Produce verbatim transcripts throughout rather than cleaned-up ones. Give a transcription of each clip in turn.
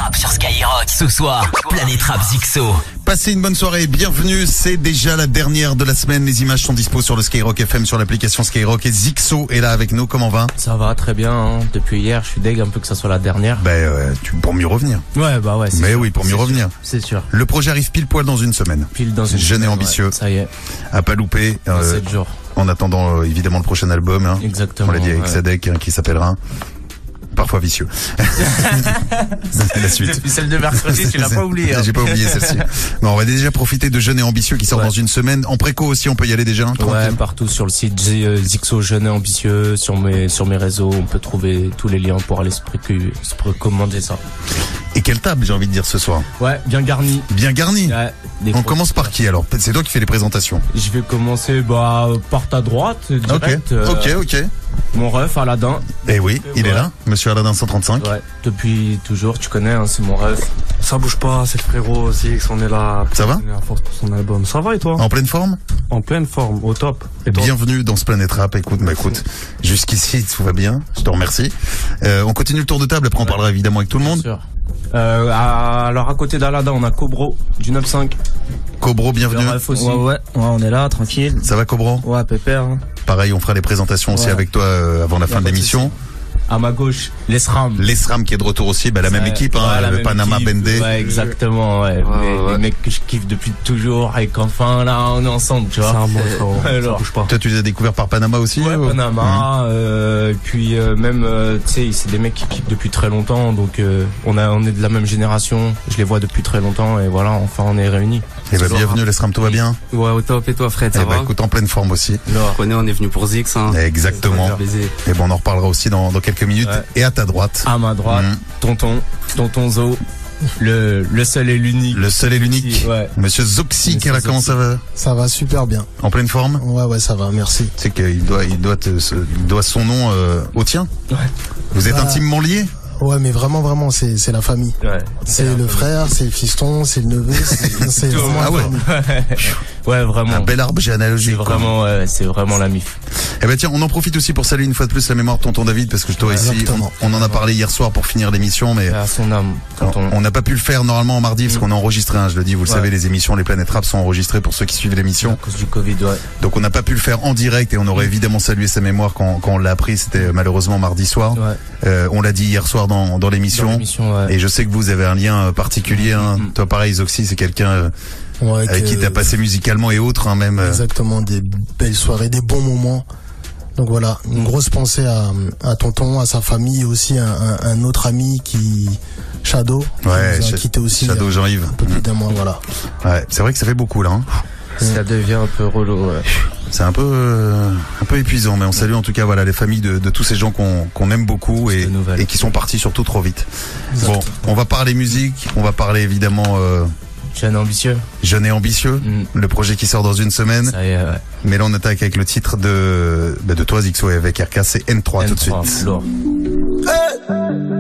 Rap sur Skyrock. Ce soir, Planète Rap Zixo. Passez une bonne soirée, bienvenue, c'est déjà la dernière de la semaine, les images sont dispo sur le Skyrock F M, sur l'application Skyrock, et Zixo est là avec nous, comment va? Ça va très bien, hein. Depuis hier je suis deg un peu que ça soit la dernière. Ben euh, tu, pour mieux revenir. Ouais bah ouais. Mais sûr. oui, pour mieux c'est revenir. Sûr. C'est sûr. Le projet arrive pile poil dans une semaine. Pile dans une Jeune semaine, et ambitieux. Ouais, ça y est. À pas louper. Dans euh, sept jours. En attendant euh, évidemment le prochain album. Hein. Exactement. On l'a dit avec ouais. Sadek hein, qui s'appellera... Parfois vicieux. C'est la suite. Depuis celle de mercredi, tu l'as pas oublié. Hein. J'ai pas oublié celle-ci. Bon, on va déjà profiter de Jeune et Ambitieux qui sort ouais. dans une semaine. En préco aussi, on peut y aller déjà. Hein, ouais, partout sur le site Zixo Jeune et Ambitieux, sur mes sur mes réseaux, on peut trouver tous les liens pour aller se, pré- se précommander ça. Et quelle table, j'ai envie de dire ce soir. Ouais, bien garnie. Bien garnie. Ouais, on commence par qui alors? C'est toi qui fais les présentations. Je vais commencer bah par ta droite direct. Ok, euh, ok, ok. Mon ref Aladin. Eh oui, il ouais. est là, Monsieur Aladin cent trente-cinq. Ouais, depuis toujours, tu connais, hein, c'est mon ref. Ça bouge pas, c'est le frérot aussi, on est là. Ça va? On est à force pour son album. Ça va et toi? En pleine forme? En pleine forme, au top. Et bienvenue dans ce Planète Rap. Écoute, bah écoute, jusqu'ici tout va bien. Je te remercie. Euh, on continue le tour de table. Après, on ouais. parlera évidemment avec tout le monde. Bien sûr. Euh, à, alors à côté d'Aladin, on a Cobro du neuf cinq. Cobro, bienvenue. Aussi. Ouais, ouais, ouais, on est là, tranquille. Ça va, Cobro? Ouais, pépère. Hein. Pareil, on fera les présentations ouais. aussi avec toi euh, avant la fin de l'émission. À ma gauche, l'Esram. L'Esram qui est de retour aussi, bah, la même équipe, hein, ouais, le même Panama équipe. Bendé. Ouais, exactement, ouais. ouais, les, ouais. les mecs que je kiffe depuis toujours et qu'enfin, là, on est ensemble, tu vois. C'est un bon frérot, ça bouge pas. Toi, tu les as découverts par Panama aussi? Ouais, ou... Panama, mmh. euh, puis euh, même, euh, tu sais, c'est des mecs qui kiffent depuis très longtemps, donc euh, on a, on est de la même génération, je les vois depuis très longtemps, et voilà, enfin, on est réunis. Et bah, bienvenue, l'Esram, tout va bien? Ouais, au top, et toi, Fred, ça et va? Bah, écoute, en pleine forme aussi. On connaît, on est venu pour Zix, hein. Exactement. Et bon, on en reparlera aussi dans, dans quelques minutes. Ouais. Et à ta droite. À ma droite, mmh. tonton, tonton Zo, le, le seul et l'unique. Le seul et l'unique. Ouais. Monsieur Zoxy, qui est là, comment ça va? Ça va super bien. En pleine forme? Ouais, ouais, ça va, merci. Tu sais qu'il doit, il doit, te, il doit son nom euh, au tien? Ouais. Vous êtes bah, intimement liés? Ouais, mais vraiment, vraiment, c'est, c'est la famille. Ouais. C'est, c'est le famille. Frère, c'est le fiston, c'est le neveu, c'est, c'est vraiment ah la ouais. famille. Ouais, vraiment. Un bel arbre généalogique. C'est vraiment, ouais, c'est vraiment la mif. Eh ben tiens, on en profite aussi pour saluer une fois de plus la mémoire de tonton David, parce que toi ici, on, on en a parlé hier soir pour finir l'émission, mais à son âme. On n'a pas pu le faire normalement en mardi parce mmh. qu'on a enregistré, hein, je le dis, vous le ouais. savez, les émissions, les Planètes Rap sont enregistrées pour ceux qui suivent l'émission. À cause du Covid, ouais. Donc on n'a pas pu le faire en direct et on aurait mmh. évidemment salué sa mémoire quand, quand on l'a appris, c'était malheureusement mardi soir. Ouais. Euh, on l'a dit hier soir dans, dans l'émission. Dans l'émission ouais. Et je sais que vous avez un lien particulier, hein. Mmh. Toi pareil, Zoxy, c'est quelqu'un euh, ouais, avec que... qui t'as passé musicalement et autres, hein, même. Exactement, des belles soirées, des bons moments. Donc voilà, une grosse pensée à, à tonton, à sa famille et aussi un, un, un autre ami qui, Shadow, ouais, qui nous a quitté aussi. Shadow Jean-Yves. Un peu plus d'un mois, voilà. Ouais, c'est vrai que ça fait beaucoup là. Hein. Ça devient un peu relou, ouais. C'est un peu, euh, un peu épuisant, mais on salue en tout cas, voilà, les familles de, de tous ces gens qu'on, qu'on aime beaucoup et, et qui sont partis surtout trop vite. Exact. Bon, on va parler musique, on va parler évidemment, euh, Jeune et ambitieux. Jeune et ambitieux. Mmh. Le projet qui sort dans une semaine. Ça y est, ouais. Mais là, on attaque avec le titre de, bah, de toi, Zixo, et avec R K, c'est N trois, N trois tout de suite. Lourd. Hey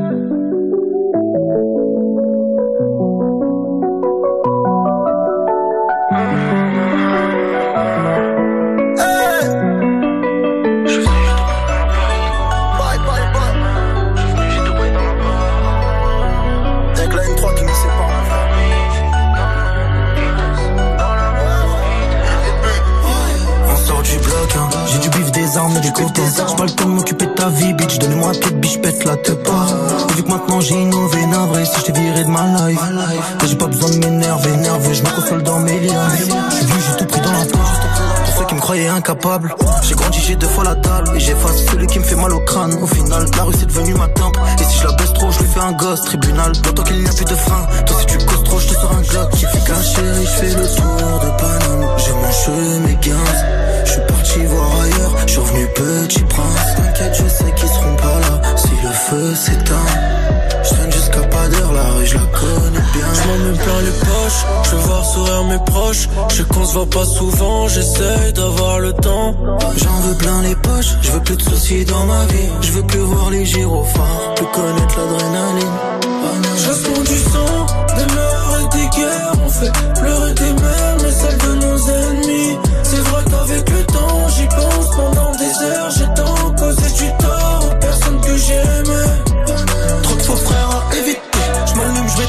des copains. J'ai pas le temps de m'occuper de ta vie, bitch. Donne-moi un pied de biche, pète la te pas. Et vu que maintenant j'ai innové, navré, si je t'ai viré de ma life. Et j'ai pas besoin de m'énerver, nerveux, je me console dans mes liens. J'suis vu, j'ai tout pris dans la poche. Pour ceux qui me croyaient incapable, j'ai grandi, j'ai deux fois la dalle. Et j'efface celui qui me fait mal au crâne. Au final, la rue c'est devenu ma tempe. Et si je la baisse trop, je lui fais un gosse. Tribunal, d'autant qu'il n'y a plus de frein. Toi si tu causes trop, je te sors un glock. Efficace chérie, je fais le tour de Paname. J'ai mon cheveu, mes quinze. Je suis parti voir ailleurs, je suis revenu petit prince. T'inquiète, je sais qu'ils seront pas là si le feu s'éteint. Je traîne jusqu'à pas d'heure, la rue je la connais bien. Je m'en mets plein les poches, je veux voir sourire mes proches. Je sais qu'on se voit pas souvent, j'essaye d'avoir le temps. J'en veux plein les poches, je veux plus de soucis dans ma vie. Je veux plus voir les gyrophares, plus connaître l'adrénaline. Chassons du sang, des meurs et des guerres. On fait pleurer des mères, mais celles de nos ennemis. C'est vrai qu'avec le temps, j'y pense pendant des heures. J'ai tant causé du tort aux personnes que j'aimais. Trop de faux frères à éviter. J'm'allume, j'mets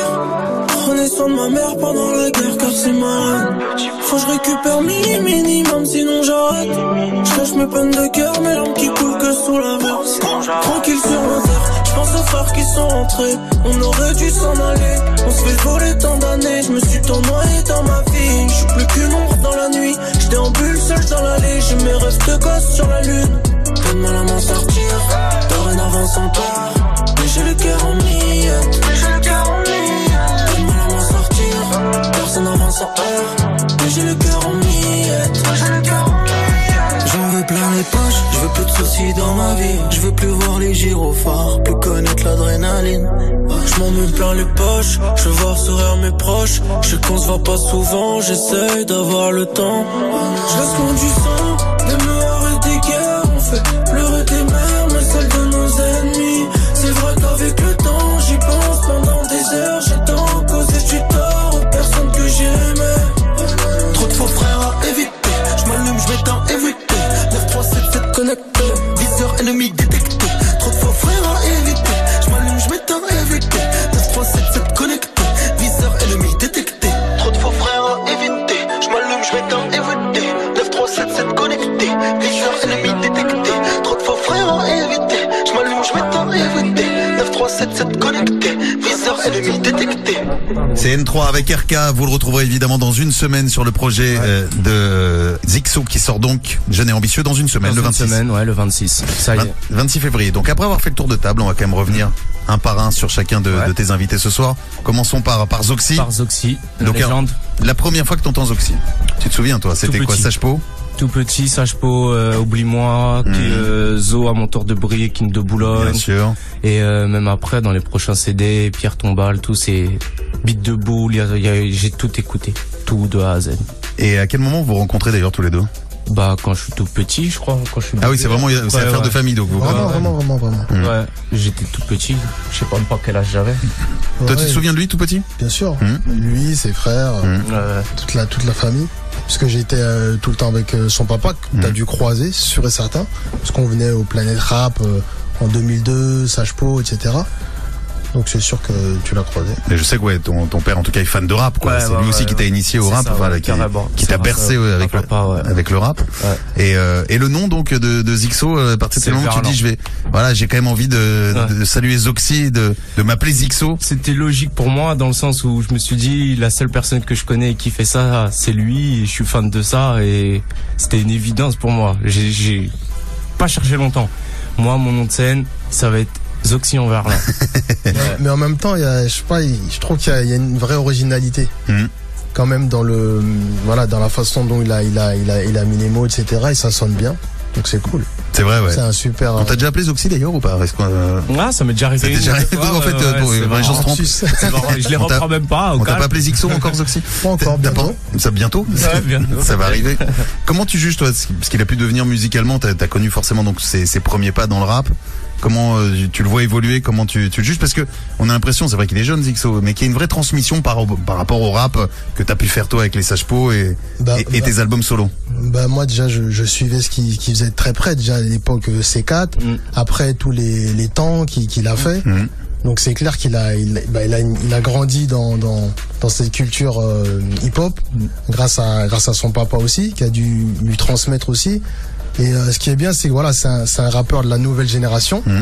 père. Prenez soin de ma mère pendant la guerre car c'est malade. Faut que je récupère mini minimum sinon j'arrête. Je cache mes peines de cœur, mes larmes qui coulent que sous la verse. Tranquille sur ma terre, je pense aux frères qui sont rentrés. On aurait dû s'en aller, on se fait voler tant d'années. Je me suis tant noyé dans ma vie, je suis plus qu'une ombre dans la nuit. Je déambule seul dans l'allée, j'ai mes rêves de gosse sur la lune. Peu de mal à m'en sortir, dorénavant sans peur. Mais j'ai le cœur en miettes, mais j'ai le cœur en miettes. Peu de mal à m'en sortir, personne n'avance sans heure. Mais j'ai le cœur en miettes, mais j'ai le cœur en miettes. J'en veux plein les poches, je veux plus de soucis dans ma vie. Je veux plus voir les gyrophares, plus connaître l'adrénaline. Je m'en mets plein les poches, je veux voir sourire mes proches. Je sais qu'on se voit pas souvent, j'essaye d'avoir le temps. Je laisse mon du sang, des meurs et des guerres. On fait pleurer des mères, mais celles de nos ennemis. C'est vrai qu'avec le temps, j'y pense pendant des heures. J'ai tant causé du tort aux personnes que j'aimais. Trop de faux frères à éviter, je m'allume, je m'éteins, éviter. neuf trois sept sept connecté, viseur ennemi détecté. Trop de faux frères à éviter, je m'allume, je m'éteins, éviter. neuf trois sept sept connecté, viseur ennemi détecté. Trop de faux frères à éviter, je m'allume, je m'éteins, éviter. neuf trois sept sept connecté, viseur ennemi détecté. Trop de faux frères à éviter, je m'allume, je m'éteins, éviter. neuf trois sept sept connecté, viseur ennemi détecté. C'est N trois avec R K, vous le retrouverez évidemment dans une semaine sur le projet ouais. euh, de Zixo qui sort donc Jeune et Ambitieux dans une semaine, dans le vingt-six. Une semaine, ouais, le vingt-six. Ça y est. vingt-six février. Donc après avoir fait le tour de table, on va quand même revenir un par un sur chacun de, ouais. de tes invités ce soir. Commençons par, par Zoxy. Par Zoxy, donc, légende. La première fois que t'entends Zoxy, tu te souviens toi, c'était quoi, Sage-Po? Tout petit, Sage-Po, euh, Oublie-moi, mmh. euh, Zo à mon tour de Brie, King de Boulogne. Bien sûr. Et euh, même après, dans les prochains C D, Pierre Tombal, tous ces beats de boule, y a, y a, j'ai tout écouté, tout de A à Z. Et à quel moment vous vous rencontrez d'ailleurs tous les deux? Bah quand je suis tout petit, je crois. Quand je suis ah oui, c'est vraiment c'est ouais, affaire ouais. de famille donc vous. Vraiment, vraiment, vraiment, vraiment. Mmh. Ouais, j'étais tout petit. Je sais pas même pas quel âge j'avais. Toi, ouais. tu te souviens de lui tout petit? Bien sûr. Mmh. Lui, ses frères, mmh. euh, toute la toute la famille. Parce que j'étais euh, tout le temps avec euh, son papa, que t'as mmh. dû croiser, sûr et certain. Parce qu'on venait au Planète Rap euh, en deux mille deux, Sage-Po, et cetera. Donc c'est sûr que tu l'as croisé. Mais je sais que ouais, ton, ton père en tout cas est fan de rap, quoi. Ouais, c'est bah, lui ouais, aussi ouais, qui t'a initié au rap, ça, enfin, ouais, qui, qui t'a bercé ouais, avec, le, papa, ouais. avec le rap. Ouais. Et, euh, et le nom donc de, de Zixo, à partir de ce moment tu dis je vais, voilà, j'ai quand même envie de, ouais. de saluer Zoxy, de, de m'appeler Zixo. C'était logique pour moi dans le sens où je me suis dit la seule personne que je connais qui fait ça, c'est lui. Et je suis fan de ça et c'était une évidence pour moi. J'ai, j'ai pas cherché longtemps. Moi, mon nom de scène, ça va être Zoxy en Verlin. Ouais. Mais en même temps, il y a, je sais pas, je trouve qu'il y a, il y a une vraie originalité. Mmh. Quand même dans le, voilà, dans la façon dont il a, il a, il a, il a mis les mots, et cetera. Et ça sonne bien. Donc c'est cool. C'est vrai, ouais. C'est un super. On t'a déjà appelé Zoxy d'ailleurs ou pas? euh... Ah, ça m'est déjà arrivé. Ça déjà arrivé. En fait, ouais, ouais, pour les gens se trompent. Je les reprends même pas. On t'a pas appelé Zixo encore, Zoxy? Pas encore, bientôt. Ça bientôt? Ça, bientôt. Ça va arriver. Comment tu juges toi, ce qu'il a pu devenir musicalement? T'as, t'as connu forcément donc ses, ses premiers pas dans le rap. Comment euh, tu le vois évoluer? Comment tu, tu le juges? Parce que on a l'impression, c'est vrai qu'il est jeune Zixo, mais qu'il y a une vraie transmission par, par rapport au rap que t'as pu faire toi avec les Sage-Po et, bah, et, et bah, tes albums solo. Bah moi déjà je, je suivais ce qu'il qui faisait de très près déjà à l'époque C quatre, mm. après tous les, les temps qu'il, qu'il a fait. Mm. Donc c'est clair qu'il a il, bah, il a il a grandi dans dans dans cette culture euh, hip-hop mm. grâce à grâce à son papa aussi qui a dû lui transmettre aussi. Et euh, ce qui est bien, c'est que voilà, c'est un, c'est un rappeur de la nouvelle génération. Mmh.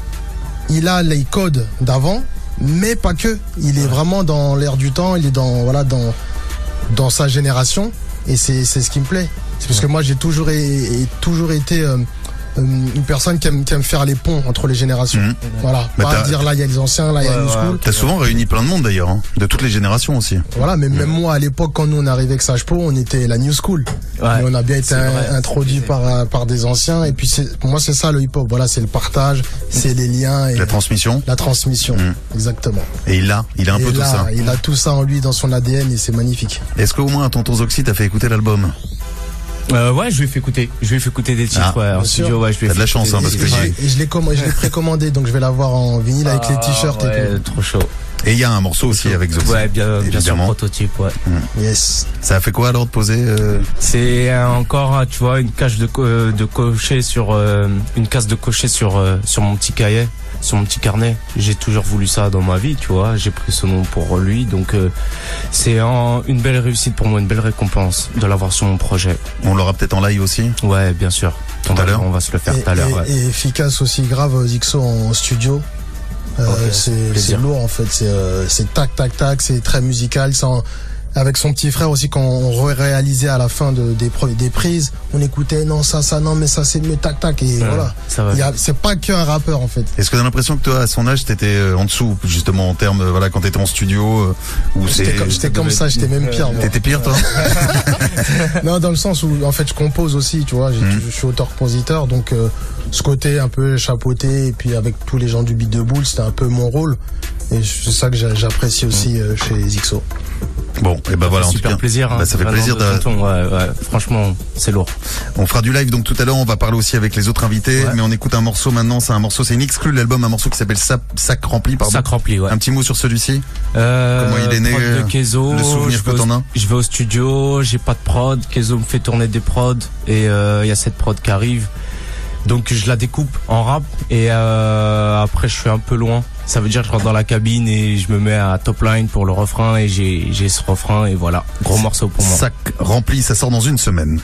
Il a les codes d'avant, mais pas que. Il est vraiment dans l'air du temps. Il est dans voilà dans dans sa génération. Et c'est c'est ce qui me plaît. C'est parce que moi j'ai toujours et, et toujours été euh, une personne qui aime, qui aime faire les ponts entre les générations. Mmh. Voilà. Bah pas dire là il y a les anciens, là il ouais, y a les school. T'as souvent réuni plein de monde d'ailleurs, hein, de toutes les générations aussi. Voilà, mais mmh. même moi à l'époque quand nous on arrivait avec Sage-Po, on était la new school. Ouais, mais on a bien été un, introduit par par des anciens et puis c'est, pour moi c'est ça le hip-hop. Voilà, c'est le partage, c'est les liens et la transmission. La transmission, mmh. exactement. Et il a, il a un et peu là, tout ça. Il a tout ça en lui dans son A D N et c'est magnifique. Est-ce qu'au moins à tonton Zoxy t'as fait écouter l'album? Euh, ouais, je lui ai fait écouter. Je lui ai fait écouter des titres. Ah, ouais, en studio, ouais, je lui ai T'as de la chance, hein, parce que j'ai. Et je l'ai commandé, je l'ai précommandé, donc je vais l'avoir en vinyle avec ah, les t-shirts ouais, et tout. Trop chaud. Et il y a un morceau aussi avec Zoxy. Ouais, bien, bien sûr, prototype, ouais. Mmh. Yes. Ça a fait quoi alors de poser euh... C'est encore, tu vois, une case de, co- de cocher sur, euh, une case de cocher sur, euh, sur mon petit cahier, sur mon petit carnet. J'ai toujours voulu ça dans ma vie, tu vois. J'ai pris ce nom pour lui, donc euh, c'est en, une belle réussite pour moi, une belle récompense de l'avoir sur mon projet. On l'aura peut-être en live aussi. Ouais, bien sûr. Tout à l'heure. On va se le faire et, tout à l'heure. Et, ouais. et efficace aussi, grave Zixo en studio. Euh, okay, c'est, c'est lourd en fait, c'est, euh, c'est tac tac tac, c'est très musical. C'est en, avec son petit frère aussi, quand on réalisait à la fin de, des, des prises, on écoutait non ça ça non mais ça c'est mieux tac tac et ouais, voilà. Ça va. Il y a, c'est pas qu'un rappeur en fait. Est-ce que t'as l'impression que toi à son âge t'étais euh, en dessous justement en termes euh, voilà quand t'étais en studio euh, où j'étais c'est comme, j'étais comme ça, j'étais même pire. Moi. T'étais pire toi? Non, dans le sens où en fait je compose aussi, tu vois, j'ai, mmh. je suis auteur-compositeur, donc euh, ce côté un peu chapeauté et puis avec tous les gens du beat de boule, c'était un peu mon rôle et c'est ça que j'apprécie aussi euh, chez Zixo. Bon, et ben voilà, en super tout cas, plaisir. Hein, bah, ça fait plaisir de. de... Ouais, ouais, franchement, c'est lourd. On fera du live donc tout à l'heure. On va parler aussi avec les autres invités, ouais. mais on écoute un morceau maintenant. C'est un morceau, c'est une exclue de l'album, un morceau qui s'appelle Sac, Sac rempli. Pardon. Sac rempli, ouais. Un petit mot sur celui-ci. Euh, Comment il est né de Kezo, le souvenir que t'en as. Je vais au studio, j'ai pas de prod. Kezo me fait tourner des prods et il euh, y a cette prod qui arrive. Donc je la découpe en rap et euh, après je suis un peu loin. Ça veut dire que je rentre dans la cabine et je me mets à top line pour le refrain et j'ai j'ai ce refrain et voilà, gros morceau pour moi. Sac rempli, ça sort dans une semaine.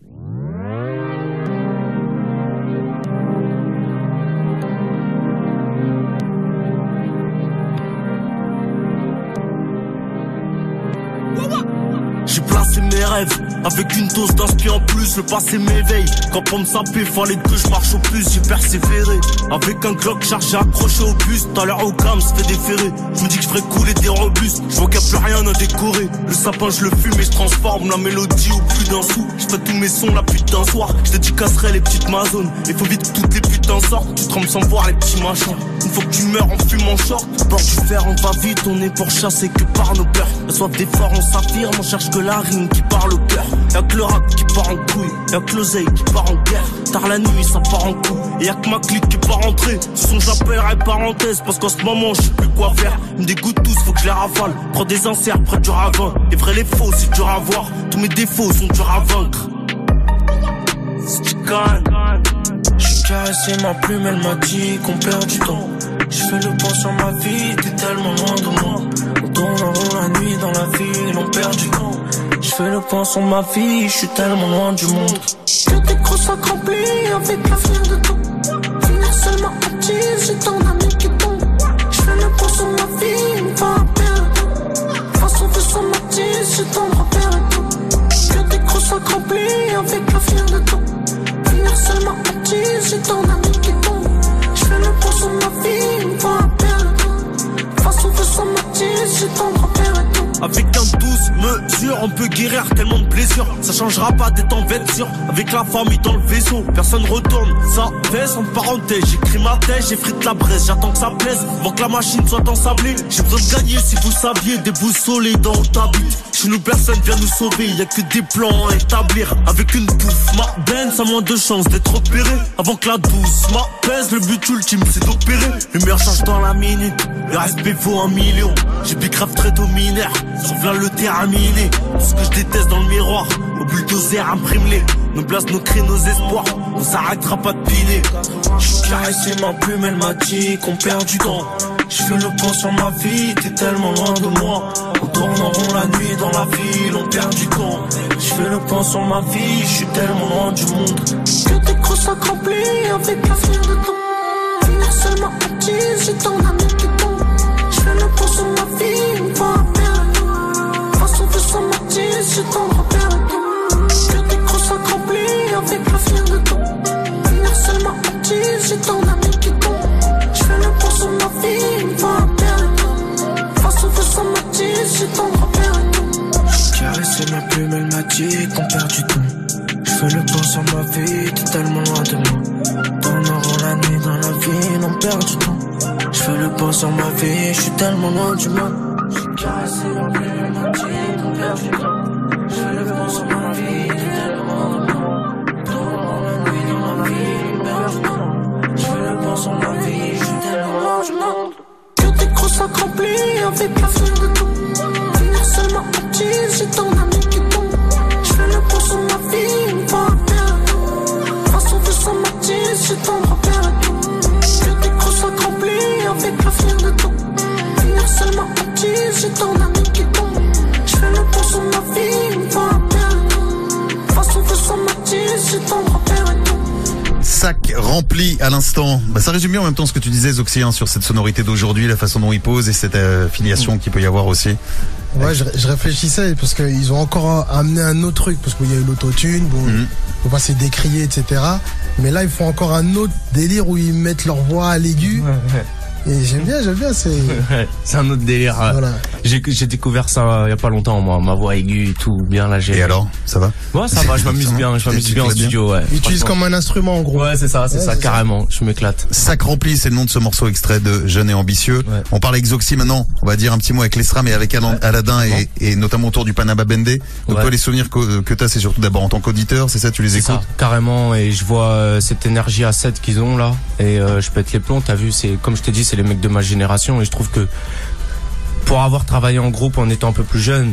J'ai placé mes rêves avec une dose d'inspi en plus, le passé m'éveille. Quand pour me saper, fallait que je marche au plus, j'ai persévéré. Avec un Glock chargé accroché au bus, tout à l'heure au cam se fait déférer. Je me dis que je ferais couler des robustes, je vois qu'il n'y a plus rien à décorer. Le sapin je le fume et je transforme la mélodie au plus d'un sou. Je fais tous mes sons la putain soir, je dédicacerai les petites mazones. Et faut vite que toutes les putains sortent, tu trembles sans voir les petits machins. Une fois que tu meurs on fume en short, bord du fer on va vite, on est pour chasser que par nos peurs. La soif d'effort on s'affirme, on cherche que la rime qui parle au cœur. Y'a que le rap qui part en couille, y'a que l'oseille qui part en guerre. Tard la nuit ça part en coup, et y'a que ma clique qui part rentrer. Ce son j'appellerai parenthèse, parce qu'en ce moment je sais plus quoi faire. Ils me dégoûtent tous, faut que je les ravale. Prends des inserts près du ravin, les vrais les faux c'est dur à voir. Tous mes défauts sont durs à vaincre. Si tu gagnes, j'suis caressé ma plume, elle m'a dit qu'on perd du temps. J'fais le point sur ma vie, t'es tellement loin de moi. On tourne en rond la nuit dans la ville, on perd du temps. J'fais le point sur ma vie, j'suis tellement loin du monde. Que des gros sacs remplis avec l'avenir de temps. Finir seulement active, j'ai ton ami qui tombe. J'fais le point sur ma vie, on va perdre temps. Façon de son matisse, j'ai ton repère et tout. Que des gros sacs remplis avec l'avenir de temps. Finir seulement active, j'ai ton ami qui tombe. J'fais le point sur ma vie, on va perdre temps. Façon de son matisse, j'ai ton repère et tout. Avec un douze mesures, on peut guérir tellement de blessures. Ça changera pas d'être en vêture. Avec la famille dans le vaisseau, personne retourne. Ça baisse en parenthèse, j'écris ma tête, j'effrite la braise. J'attends que ça plaise, avant que la machine soit ensablée. J'ai besoin de gagner si vous saviez, des boussolés dans ta bite. Chez nous personne vient nous sauver, y'a que des plans à établir. Avec une pouffe, ma Benz a moins de chances d'être opéré. Avant que la douce m'apaise, le but ultime c'est d'opérer. Le meilleur change dans la minute, le respect vaut un million. J'ai bicrave très dominaire, survient le terrain miné. Tout ce que je déteste dans le miroir, au bulldozer imprime-les. Nos places, nos cris, nos espoirs, on s'arrêtera pas de piner. J'suis caressé ma plume, elle m'a dit qu'on perd du temps. J'fais le point sur ma vie, t'es tellement loin de moi. On tourne en rond la nuit dans la ville, on perd du temps. J'fais le point sur ma vie, j'suis tellement loin du monde. Que des gros sacs remplis avec l'avenir de temps. Finir seulement active, j'ai ton ami qui tombe. J'fais le point sur ma vie, on va perdre temps. Façon de son matisse, j'ai ton repère et tout. Que des gros sacs remplis avec l'avenir de temps. Finir seulement active, j'ai ton ami qui tombe. J'fais le point sur ma vie, on va perdre temps. Façon de son matisse, j'ai ton repère et tout. J'suis caressé ma plume, elle m'a dit qu'on perd du temps. J'fais le point sur ma vie, t'es tellement loin de moi. Tourne en rond la nuit dans la ville, on perd du temps. J'fais le point sur ma vie, j'suis tellement loin du monde. J'suis caressé ma plume, elle m'a dit qu'on perd du temps. J'fais le point sur ma vie, t'es tellement loin de moi. Tourne en rond la nuit dans la ville, on perd du temps. J'fais le point sur ma vie, j'suis tellement loin du monde. Que des gros sacs remplis avec la fleur de ton. Finir seulement active, j'ai ton ami qui tombe. J'fais le pont sur ma vie, une fois un père. Façon de son matisse, j'ai ton repère et tout. Que tes crocs soient remplis avec la fleur de ton. Finir seulement active, j'ai ton ami qui tombe. J'fais le pont sur ma vie, une fois un père. Façon de son matisse, j'ai ton repère et tout. Sac rempli à l'instant. Bah, ça résume bien en même temps ce que tu disais, Zoxy, hein, sur cette sonorité d'aujourd'hui, la façon dont il pose et cette euh, filiation mmh. qu'il peut y avoir aussi. Ouais, je, je réfléchissais parce qu'ils ont encore amené un autre truc, parce qu'il y a eu l'autotune, bon, mmh. faut pas se décrier, et cetera. Mais là, ils font encore un autre délire où ils mettent leur voix à l'aigu. Ouais, ouais. Et j'aime bien, j'aime bien, c'est... c'est un autre délire. Voilà. J'ai, j'ai découvert ça il y a pas longtemps, moi, ma voix aiguë et tout, bien là. J'ai... Et alors, ça va? Ouais, ça va, je m'amuse bien, je m'amuse bien en studio, ouais. Ils utilisent comme un instrument, en gros. Ouais, c'est ça, c'est ouais, ça, c'est carrément, ça. Je m'éclate. Sac rempli, c'est le nom de ce morceau extrait de Jeune et Ambitieux. Ouais. On parle avec Zoxy maintenant, on va dire un petit mot avec l'Esram et avec Alan, ouais. Aladin et, et notamment autour du Panama Bendé. Donc ouais. toi, les souvenirs que, que t'as, c'est surtout d'abord en tant qu'auditeur, c'est ça, tu les c'est écoutes? Ça, carrément, et je vois euh, cette énergie à sept qu'ils ont là, et euh, je pète les plombs, t'as vu, c'est, comme je t'ai dit, c'est les mecs de ma génération. Et je trouve que pour avoir travaillé en groupe en étant un peu plus jeune,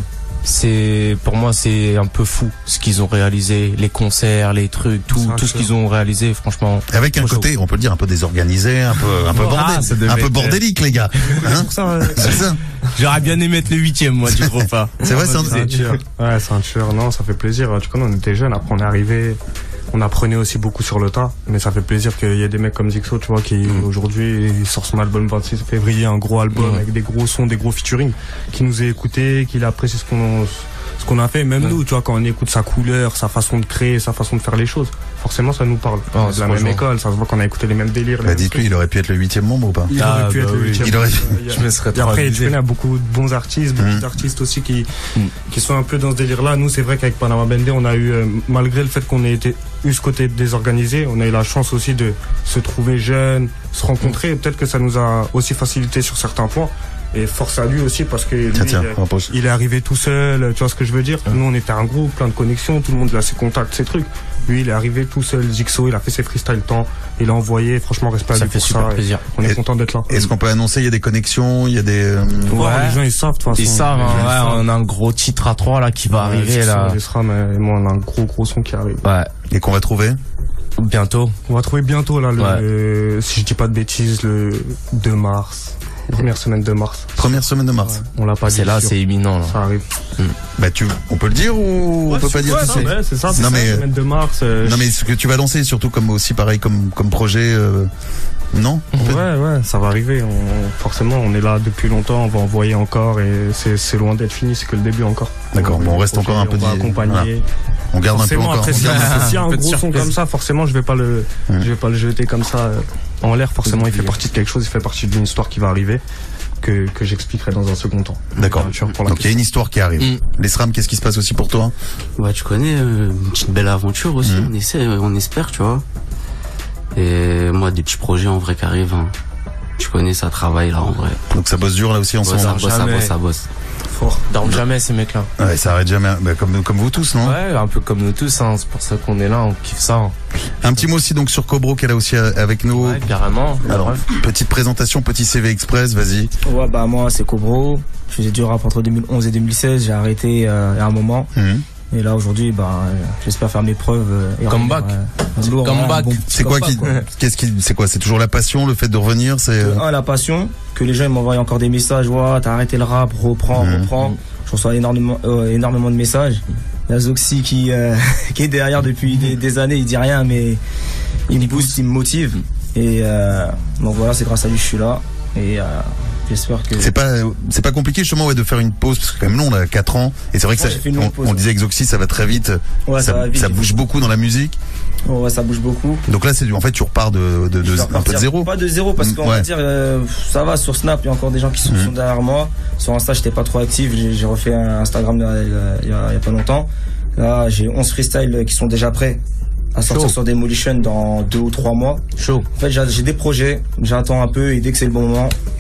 c'est pour moi c'est un peu fou ce qu'ils ont réalisé, les concerts, les trucs, tout, tout ce qu'ils ont réalisé, franchement. Avec un côté, on peut le dire, un peu désorganisé, un peu, un peu ah, bordel, un peu bordélique, les gars. Hein ça, ouais. C'est ça. J'aurais bien aimé être le huitième, moi, du groupe. Hein. C'est vrai, c'est un, c'est un tueur. Ouais, c'est un tueur. Non, ça fait plaisir. Tu connais, on était jeunes, après on est arrivé. On apprenait aussi beaucoup sur le tas, mais ça fait plaisir qu'il y ait des mecs comme Zixo, tu vois, qui mmh. aujourd'hui ils sortent son album vingt-six février, un gros album mmh. avec des gros sons, des gros featuring, qui nous ait écouté, qu'il apprécie ce qu'on ce qu'on a fait, même mmh. nous, tu vois, quand on écoute sa couleur, sa façon de créer, sa façon de faire les choses, forcément ça nous parle. Oh, de la même école, ça se voit qu'on a écouté les mêmes délires. Bah dites-lui, il aurait pu être le huitième membre ou pas? Il ah, aurait pu bah être oui. le huitième. Il aurait pu. Je me serais Et après, tu connais beaucoup de bons artistes, beaucoup mmh. d'artistes aussi qui mmh. qui sont un peu dans ce délire-là. Nous, c'est vrai qu'avec Panama Bendé, on a eu, euh, malgré le fait qu'on ait été eu ce côté désorganisé, on a eu la chance aussi de se trouver jeunes, se rencontrer, et peut-être que ça nous a aussi facilité sur certains points. Et force à lui aussi parce que lui, tiens, tiens, il, il est arrivé tout seul, tu vois ce que je veux dire. Nous on était un groupe, plein de connexions, tout le monde a ses contacts, ses trucs. Lui il est arrivé tout seul, Zixo, il a fait ses freestyles temps, il a envoyé, franchement respect à lui pour ça. Ça fait super plaisir. On est content d'être là. Est-ce qu'on peut annoncer, il y a des connexions, il y a des... Euh... Ouais, ouais, les gens ils savent de toute façon. Ils savent, hein, ouais, on a un gros titre à trois là qui va ouais, arriver là. L'Esram et moi on a un gros gros son qui arrive. Ouais. Et qu'on va trouver bientôt. On va trouver bientôt là, le, ouais. le, si je dis pas de bêtises, le deux mars. Première semaine de mars. Première semaine de mars. Ouais, on l'a pas dit. C'est là, sûr. C'est imminent. Là. Ça arrive. Mmh. Bah tu, on peut le dire ou ouais, on peut pas dire ouais, tout non, ouais, c'est ça. C'est non, ça, mais, semaine de mars. Euh, non mais ce que tu vas lancer, surtout comme aussi pareil comme comme projet. Euh, non. Ouais ouais, ça va arriver. On, forcément, on est là depuis longtemps. On va envoyer encore et c'est c'est loin d'être fini. C'est que le début encore. D'accord. Bon, on reste encore un peu. On va accompagner. Voilà. On garde forcément, un peu encore. Après, s'il y a un gros son comme ça, forcément, je vais pas le, mmh. je vais pas le jeter comme ça euh, en l'air. Forcément, il fait partie de quelque chose. Il fait partie d'une histoire qui va arriver. Que, que j'expliquerai dans un second temps. D'accord. Donc il y a une histoire qui arrive. Mmh. L'Esram, qu'est-ce qui se passe aussi pour toi? Bah tu connais, euh, une petite belle aventure aussi. Mmh. On essaie, on espère, tu vois. Et moi des petits projets en vrai qui arrivent. Hein. Tu connais, ça travaille là en vrai. Donc ça bosse dur là aussi ensemble. Ouais, ça bosse, ça bosse, ça bosse. Fort. Dorment jamais ces mecs-là. Ouais, ça arrête jamais. Bah, comme comme vous tous, non? Ouais, un peu comme nous tous. Hein. C'est pour ça qu'on est là, on kiffe ça. Hein. Un petit mot aussi donc sur Cobro qui est là aussi avec nous. Ouais, carrément. Alors, bref. Petite présentation, petit C V Express, vas-y. Ouais, bah moi c'est Cobro. Je faisais du rap entre deux mille onze et deux mille seize. J'ai arrêté euh, il y a un moment. Mmh. Et là aujourd'hui, bah, euh, j'espère faire mes preuves. Euh, Comeback. Euh, Comeback. Bon, c'est quoi qui, quoi. Qu'est-ce qui, c'est quoi? C'est toujours la passion, le fait de revenir, c'est. Que, un, la passion. Que les gens ils m'envoient encore des messages. Ouais, t'as arrêté le rap, reprends, mmh. reprends. Je reçois énormément, euh, énormément de messages. Il y a Zoxy qui, euh, qui est derrière depuis des, des années. Il dit rien, mais il me booste, il me motive. Et euh, donc voilà, c'est grâce à lui que je suis là. Et euh, j'espère que. C'est pas, c'est pas compliqué justement ouais, de faire une pause parce que quand même long, on a quatre ans. Et c'est vrai que ouais, ça, on, pause, on ouais. disait avec Zoxy, ça va très vite. Ouais, ça, ça, va vite, ça bouge beaucoup dans la musique. Ouais, ça bouge beaucoup. Donc là, c'est en fait, tu repars de, de, de un peu de zéro. Pas de zéro parce qu'on ouais. va dire, euh, ça va sur Snap, il y a encore des gens qui sont, mmh. sont derrière moi. Sur Insta, j'étais pas trop actif. J'ai, j'ai refait un Instagram il y, a, il, y a, il y a pas longtemps. Là, j'ai onze freestyles qui sont déjà prêts à sortir Show. Sur Demolition dans deux ou trois mois. Chaud. En fait, j'ai, j'ai des projets, j'attends un peu et dès que c'est le bon moment,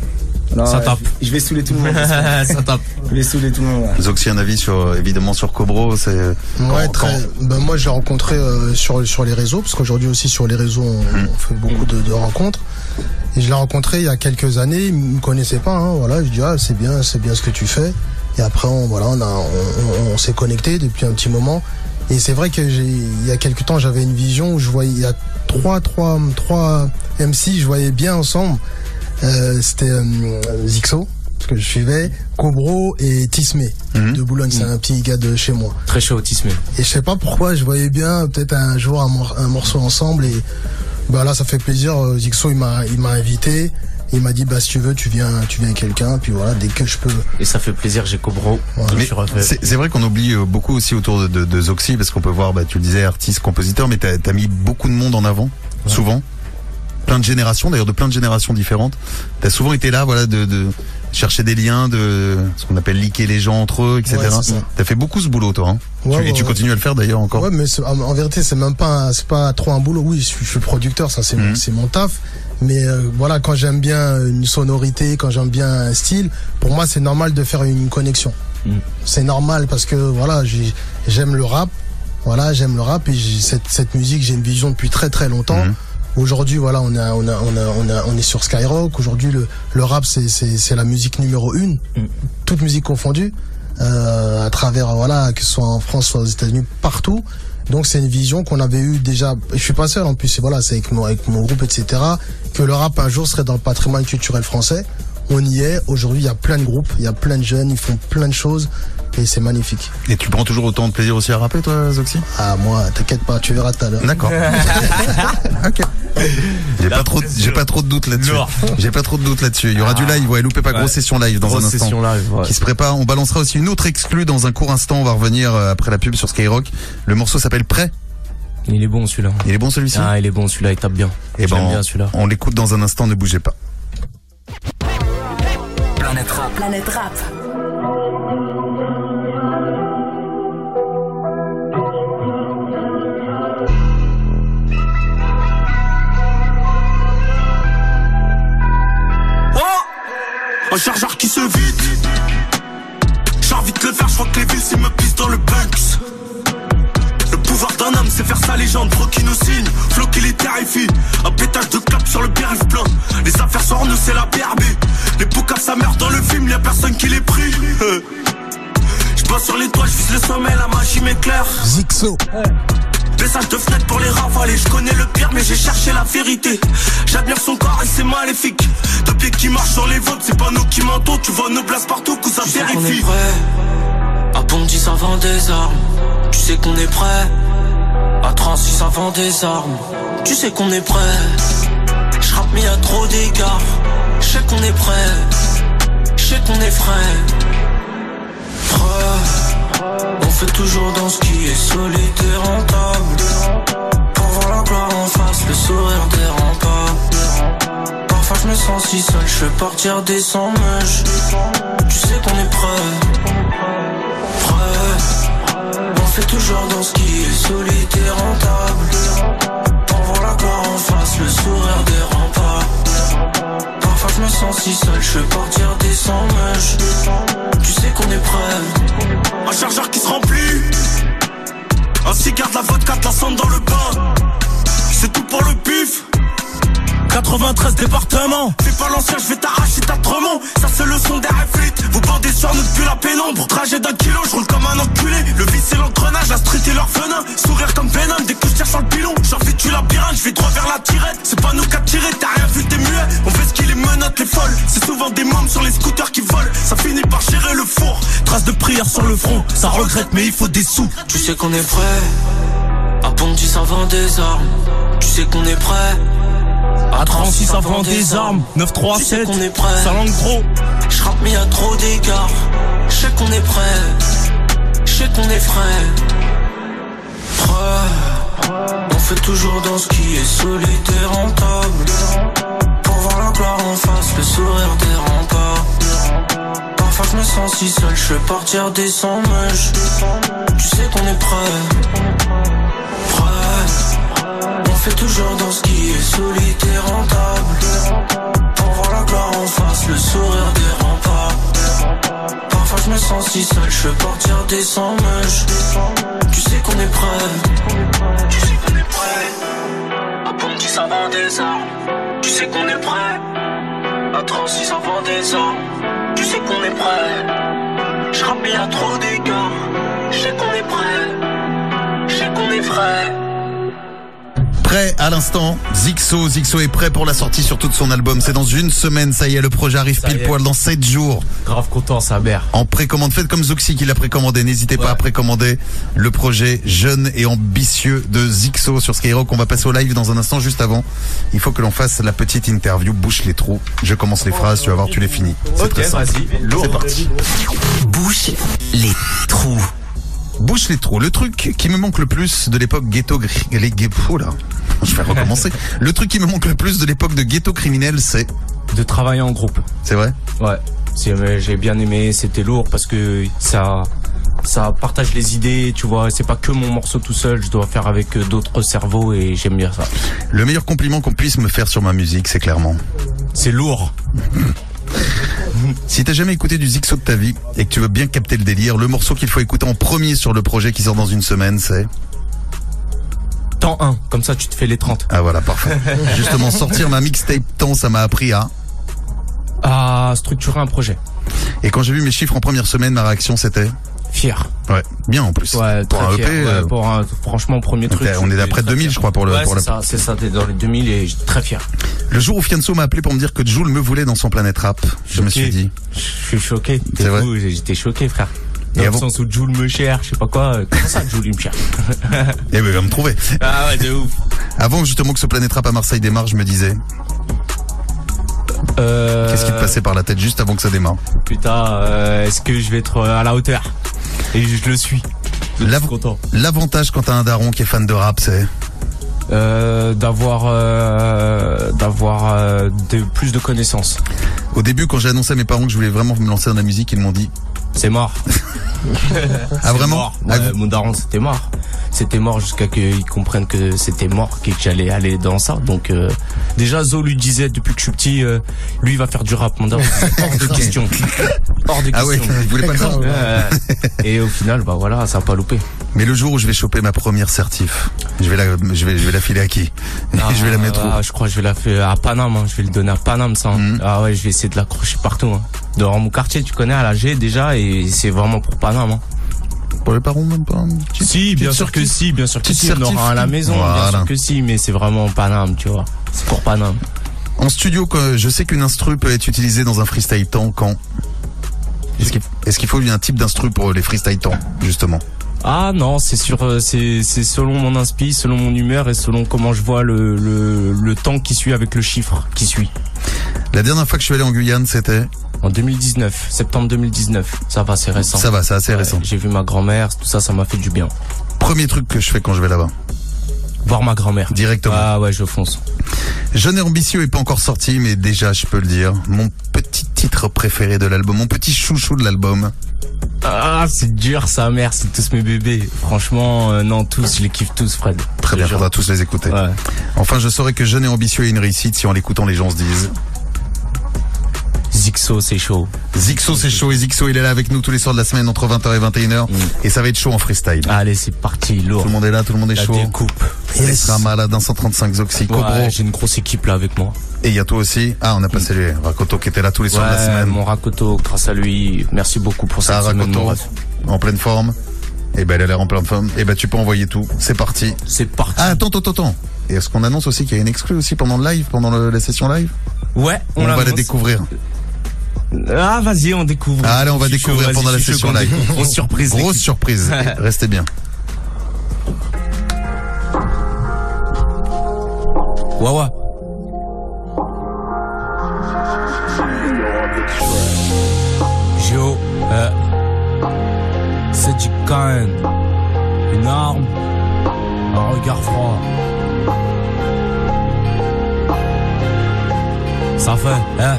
Non, ça tape. Je, je vais saouler tout le monde. Ça tape. Je vais saouler tout le monde. Ouais. Zoxy, un avis sur, évidemment, sur Cobro, c'est. Ouais, quand, très. quand... Ben, moi, j'ai rencontré euh, sur, sur les réseaux, parce qu'aujourd'hui aussi, sur les réseaux, on, mmh. on fait beaucoup de, de rencontres. Et je l'ai rencontré il y a quelques années, il me connaissait pas, hein, voilà. Je dis, ah, c'est bien, c'est bien ce que tu fais. Et après, on, voilà, on a, on, on, on s'est connecté depuis un petit moment. Et c'est vrai que j'ai, il y a quelques temps, j'avais une vision où je voyais, il y a trois, trois, trois M C, je voyais bien ensemble. Euh, c'était euh, Zixo, parce que je suivais, Cobro et Tismé, mmh. de Boulogne. C'est mmh. un petit gars de chez moi. Très chaud, Tismé. Et je sais pas pourquoi, je voyais bien peut-être un jour un, mor- un morceau ensemble. Et bah là, ça fait plaisir. Zixo, il m'a, il m'a invité. Il m'a dit, bah, si tu veux, tu viens, tu viens avec quelqu'un, puis voilà, dès que je peux. Et ça fait plaisir, j'ai Cobro. Voilà. Mais c'est, c'est vrai qu'on oublie beaucoup aussi autour de, de, de Zoxy, parce qu'on peut voir, bah, tu le disais, artiste, compositeur, mais t'as, t'as mis beaucoup de monde en avant, ouais. souvent. Plein de générations, d'ailleurs, de plein de générations différentes. T'as souvent été là, voilà, de, de chercher des liens, de ce qu'on appelle liker les gens entre eux, et cetera. Ouais, t'as fait beaucoup ce boulot, toi, hein. Ouais, tu, ouais, et tu ouais. continues à le faire d'ailleurs encore. Ouais, mais en, en vérité, c'est même pas, c'est pas trop un boulot. Oui, je suis, je suis producteur, ça, c'est, mmh. mon, c'est mon taf. Mais euh, voilà, quand j'aime bien une sonorité, quand j'aime bien un style, pour moi c'est normal de faire une connexion. Mmh. C'est normal parce que voilà, j'ai, j'aime le rap, voilà, j'aime le rap et j'ai cette, cette musique, j'ai une vision depuis très très longtemps. Mmh. Aujourd'hui, voilà, on a, on a, on a, on a, on est sur Skyrock. Aujourd'hui, le, le rap c'est, c'est, c'est la musique numéro une, mmh. toute musique confondue, euh, à travers voilà, que ce soit en France, soit aux États-Unis, partout. Donc c'est une vision qu'on avait eue déjà, je suis pas seul en plus, et voilà, c'est avec mon, avec mon groupe, et cetera, que le rap un jour serait dans le patrimoine culturel français. On y est, aujourd'hui il y a plein de groupes, il y a plein de jeunes, ils font plein de choses, et c'est magnifique. Et tu prends toujours autant de plaisir aussi à rapper toi, Zoxy ? Ah moi, t'inquiète pas, tu verras tout à l'heure. D'accord. Ok. J'ai pas trop, j'ai pas trop de doutes là-dessus. Non. J'ai pas trop de doutes là-dessus. Il y aura ah. du live, ouais, loupez pas, grosse ouais. session live dans grosse un instant. Live, ouais. Qui se prépare. On balancera aussi une autre exclue dans un court instant. On va revenir après la pub sur Skyrock. Le morceau s'appelle Prêt. Il est bon celui-là. Il est bon celui-ci ? Ah, il est bon celui-là, il tape bien. Et ben, bien celui-là. On l'écoute dans un instant, ne bougez pas. Planète Rap. Planète Rap. Un chargeur qui se vide. J'ai envie de le faire, je crois que les villes s'ils me pissent dans le Banks. Le pouvoir d'un homme, c'est faire sa légende. Bro qui nous signe, flow qui les terrifie. Un pétage de clap sur le périph' plein. Les affaires sont nous, c'est la B R B. Les poucas ça meurt dans le film, y'a personne qui les prie. Je bosse sur les toits, je vise le sommet, la magie m'éclaire. Zixo. Message de fenêtre pour les ravaler. Je connais le pire mais j'ai cherché la vérité. J'admire son corps et c'est maléfique. De pieds qui marchent sur les votes, c'est pas nous qui mentons. Tu vois nos places partout, coup ça tu vérifie. Tu sais qu'on est prêt. À Bondy ça vend des armes. Tu sais qu'on est prêt. À Trancy ça vend des armes. Tu sais qu'on est prêt. J'rappe mais y'a trop d'égards. J'sais qu'on est prêt. J'sais qu'on est frais. Prêt. On fait toujours dans ce qui est solide et rentable. Pour voir la gloire en face, le sourire dérange pas. Parfois je me sens si seul, je veux partir des sans mèches. Tu sais qu'on est prêt. Prêt. On fait toujours dans ce qui est solide et rentable. Pour voir la gloire en face, le sourire dérange pas. Parfois je me sens si seul, je veux partir des sans mèches. Tu sais qu'on est prêt. Un chargeur qui se remplit. Un cigare, de la vodka, de la sonde dans le bain. C'est tout pour le bif. quatre-vingt-treize départements. Fais pas l'ancien, je vais t'arracher ta tremont. Ça c'est le son des réflites. Vous bandez sur nous depuis la pénombre. Trajet d'un kilo, je roule comme un enculé. Le vice c'est l'engrenage, la street et l'orphelin. Sourire comme Venom, dès que je tire sur le pilon. J'ai envie de tuer la labyrinthe, je vais droit vers la tirette. C'est pas nous qu'à tirer, t'as rien vu, t'es muet. On fait ce qui les menottes, les folles. C'est souvent des mômes sur les scooters qui volent. Ça finit par gérer le four. Trace de prière sur le front. Ça regrette mais il faut des sous. Tu sais qu'on est prêt. À Bondy ça vend des armes. Tu sais qu'on est prêt. À Trancy ça vend des armes. neuf trois sept, ça langue gros. J'rappe mais y'a trop d'égards. J'sais qu'on est prêt. J'sais qu'on est frais. Prêt. On fait toujours dans ce qui est solide et rentable. Pour voir la gloire en face, le sourire dérange pas. Parfois je me sens si seul, je veux partir des sans mèches. Tu sais qu'on est prêt. Prêt. On fait toujours dans ce qui est solide et rentable. Pour voir la gloire en face, le sourire des remparts. Parfois je me sens si seul, je veux partir des sans mèches. Tu sais qu'on est prêt, tu sais qu'on est prêt. À Ponty ça vend des armes, tu sais qu'on est prêt. À trente-six ça vend des armes, tu sais qu'on est prêt. Je rappe, y'a trop d'égards, je sais qu'on est prêt, je sais qu'on est prêt. Prêt à l'instant, Zixo, Zixo est prêt pour la sortie sur tout son album. C'est dans une semaine, ça y est, le projet arrive ça pile poil dans sept jours. Grave content, ça berre. En précommande, faites comme Zoxy qui l'a précommandé. N'hésitez ouais. pas à précommander le projet jeune et ambitieux de Zixo sur Skyrock. On va passer au live dans un instant. Juste avant, il faut que l'on fasse la petite interview. Bouche les trous. Je commence les phrases, tu vas voir, tu les finis. C'est okay, très simple. Vas-y, c'est parti. Bouche les trous. Bouche les trous. Le truc qui me manque le plus de l'époque ghetto, les oh là, je vais recommencer. Le truc qui me manque le plus de l'époque de ghetto criminel, c'est de travailler en groupe. C'est vrai? Ouais. C'est, j'ai bien aimé. C'était lourd parce que ça, ça partage les idées. Tu vois, c'est pas que mon morceau tout seul. Je dois faire avec d'autres cerveaux et j'aime bien ça. Le meilleur compliment qu'on puisse me faire sur ma musique, c'est clairement. C'est lourd. Si t'as jamais écouté du Zixo de ta vie et que tu veux bien capter le délire, le morceau qu'il faut écouter en premier sur le projet qui sort dans une semaine, c'est Temps un, comme ça tu te fais les trente. Ah voilà, parfait. Justement, sortir ma mixtape Temps, ça m'a appris à à structurer un projet. Et quand j'ai vu mes chiffres en première semaine, ma réaction c'était fier. Ouais, bien en plus. Ouais, pour très un fier. E P, ouais, euh... pour un, franchement, premier truc. On est d'après deux mille, je crois, pour le. Ouais, pour c'est la... ça, c'est ça, t'es dans les deux mille et je suis très fier. Le jour où Fianso m'a appelé pour me dire que Jul me voulait dans son Planète Rap, je me suis dit. Je suis choqué. C'est vrai. Fou, j'étais choqué, frère. Dans et le avant... sens où Jul me cherche, je sais pas quoi. Comment ça, Jul, il me cherche? Eh ben, il va me trouver. Ah ouais, de ouf. Avant justement que ce Planète Rap à Marseille démarre, je me disais. Euh... Qu'est-ce qui te passait par la tête juste avant que ça démarre? Putain, euh, est-ce que je vais être à la hauteur? Et je le suis. L'av- L'avantage quand t'as un daron qui est fan de rap, c'est euh, d'avoir euh, d'avoir euh, de, plus de connaissances. Au début, quand j'ai annoncé à mes parents que je voulais vraiment me lancer dans la musique, ils m'ont dit c'est mort. Ah vraiment mort. Ouais, ah, mon daron, c'était mort. C'était mort jusqu'à qu'ils comprennent que c'était mort, que j'allais aller dans ça. Donc euh, déjà Zo lui disait depuis que je suis petit, euh, lui il va faire du rap, mon daron. Hors de question. Hors de question. Ah ouais, je voulais pas le faire. Euh, et au final, bah voilà, ça a pas loupé. Mais le jour où je vais choper ma première certif, je vais la, je vais, je vais la filer à qui? Ah, je vais la mettre ah, où? Je crois que je vais la faire à Paname. Hein. Je vais le donner à Paname, ça. Hein. Mm. Ah ouais, je vais essayer de l'accrocher partout. Hein. Dans mon quartier, tu connais, à la G déjà, et c'est vraiment pour Paname. Hein. Pour les parents, même pas. Petite, si, bien sûr que si, bien sûr que si. On aura à la maison, voilà. Bien sûr que si, mais c'est vraiment Paname, tu vois. C'est pour Paname. En studio, je sais qu'une instru peut être utilisée dans un freestyle temps quand. Est-ce qu'il, est-ce qu'il faut un type d'instru pour les freestyle temps, justement? Ah non, c'est sur, c'est, c'est selon mon inspi, selon mon humeur et selon comment je vois le, le, le temps qui suit avec le chiffre qui suit. La dernière fois que je suis allé en Guyane, c'était? En deux mille dix-neuf, septembre deux mille dix-neuf. Ça va, c'est récent. Ça va, c'est assez ouais, récent. J'ai vu ma grand-mère, tout ça, ça m'a fait du bien. Premier truc que je fais quand je vais là-bas? Voir ma grand-mère. Directement. Ah ouais, je fonce. Jeune et ambitieux est pas encore sorti, mais déjà, je peux le dire, mon petit titre préféré de l'album, mon petit chouchou de l'album. Ah, c'est dur, ça, mère, c'est tous mes bébés. Franchement, euh, non, tous, je les kiffe tous, Fred. Très bien, faudra tous les écouter. Ouais. Enfin, je saurais que Jeune et ambitieux est une réussite si en l'écoutant, les gens se disent... Zixo, c'est chaud. Zixo, c'est chaud. Et Zixo, il est là avec nous tous les soirs de la semaine entre vingt heures et vingt et une heures. Mm. Et ça va être chaud en freestyle. Allez, c'est parti, lourd. Tout le monde est là, tout le monde est la chaud. Découpe. Yes. sera malade, un cent trente-cinq Zoxy, Cobro. Ouais, j'ai une grosse équipe là avec moi. Et il y a toi aussi. Ah, on a passé lui, Rakoto qui était là tous les soirs ouais, de la semaine. Mon Rakoto, grâce à lui, merci beaucoup pour ça. Rakoto, en pleine forme. Et ben, elle a l'air en pleine forme. Et ben, tu peux envoyer tout. C'est parti. C'est parti. Ah, attends, attends, attends. Et est-ce qu'on annonce aussi qu'il y a une exclue aussi pendant le live, pendant le, la session live? Ouais, on, on va la découvrir. Ah, vas-y, on découvre. Ah, allez, on va découvrir chaud, pendant la session live. Grosse surprise. Grosse surprise. Restez bien. Wawa. Jo, euh, c'est du Caen. Une arme, un regard froid. Ça fait, hein.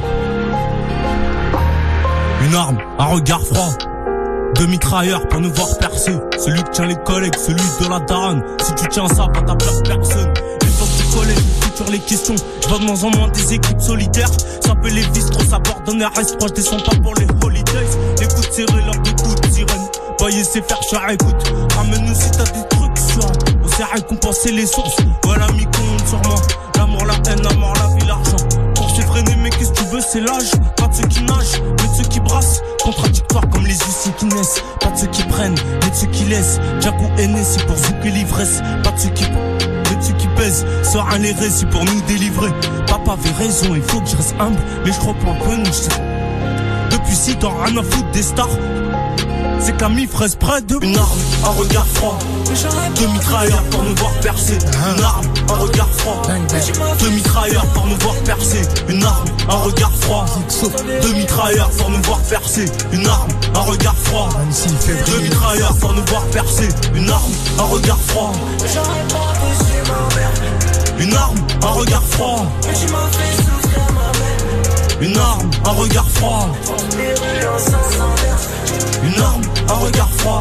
Une arme, un regard froid. Deux mitrailleurs pour nous voir percer. Celui qui tient les collègues, celui de la daronne. Si tu tiens ça, pas ta peur personne. Les forces te coller, sature les questions. Je vois de moins en moins des équipes solitaires. Ça peut les vis, trop ça borde en R S trois. Je descends pas pour les holidays. Les coups de serrés, leurs des coups de sirène. Voyez c'est faire sur écoute. Ramène-nous si t'as des trucs sur. On sait récompenser les sources. Ouais l'ami compte sur moi. L'amour, la haine, la mort, la vie, l'argent. Pour s'effréner mais qu'est-ce que tu veux c'est l'âge. Pas de ceux qui nagent, mais de ceux qui brassent. Contradictoire comme les huissiers qui naissent. Pas de ceux qui prennent, mais de ceux qui laissent. Jack ou Hennessy pour zouker l'ivresse. Pas de ceux qui mais de ceux qui pèsent. Sort un les récits pour nous délivrer. Papa avait raison, il faut que je reste humble. Mais je crois pas un peu nous je sais. Depuis si t'en rien à foutre des stars. C'est que la mif reste près de une arme, un regard froid. Deux mitrailleurs pour nous voir percer. Une arme, un regard froid. Deux mitrailleurs pour nous voir percer. Une arme, un regard froid. Deux mitrailleurs pour nous voir percer. Une arme, un regard froid. Deux mitrailleurs pour nous voir percer. Une arme, un regard froid. Une arme, un regard froid. Une arme, un regard froid. Une arme, un regard froid.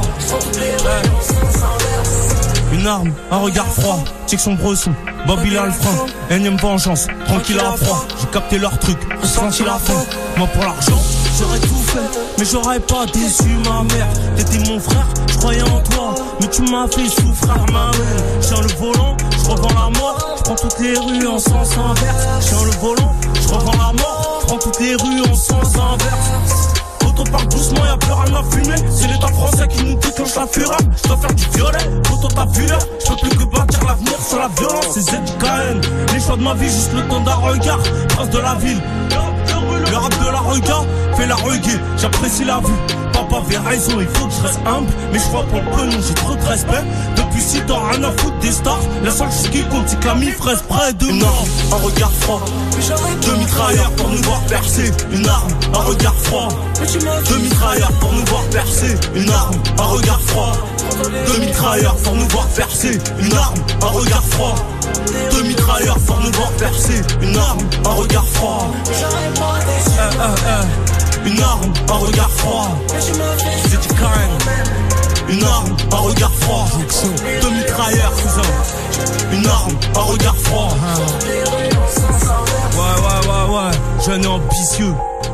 Une arme, un regard froid. Check son bresson, Bobby là le frein. Énième vengeance, tranquille à froid. J'ai capté leur truc, j'ai senti la faim. Moi pour l'argent, j'aurais tout fait, mais j'aurais pas déçu ma mère. T'étais mon frère, je croyais en toi, mais tu m'as fait souffrir ma mère. J'ai le volant, je revends la mort. Je prends toutes les rues en sens inverse. J'ai le volant, je revends la mort. Je prends toutes les rues en sens inverse. Quand on parle doucement, y'a plus rien à fumer. C'est l'état français qui nous déclenche la fureur. Je dois faire du violet, quand on t'a vu là. Je peux plus que bâtir l'avenir sur la violence. C'est Z K N, les choix de ma vie, juste le temps d'un regard. Prince de la ville, le rap de la regard fait la reggae, j'apprécie la vue. Papa avait raison, il faut que je reste humble. Mais je crois pour le peu, non, j'ai trop de respect. Depuis si t'as rien à foutre des stars. La seule chose qui compte, c'est que la mif reste près de nous. Une arme, un regard froid. Deux mitrailleurs pour nous voir percer. Une arme, un regard froid. Deux mitrailleurs pour nous voir percer. Une arme, un regard froid. Deux mitrailleurs pour nous voir percer. Une arme, un regard froid. Deux mitrailleurs pour nous voir percer. Une arme, un regard froid. Eh, eh, eh. Une arme, un regard froid. C'était quand même. Une arme, un regard froid. Deux mitrailleurs, cousin. Une arme, un regard froid. Ouais, ouais, ouais, ouais. Jeune et ambitieux.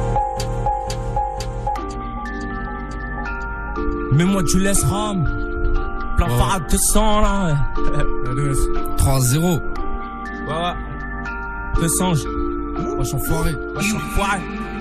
Mais moi tu laisses rame. Plein oh. Parade de sang là. trois zéro. Ouais, ouais. Deux singes. Wesh enfoiré. Wesh enfoiré.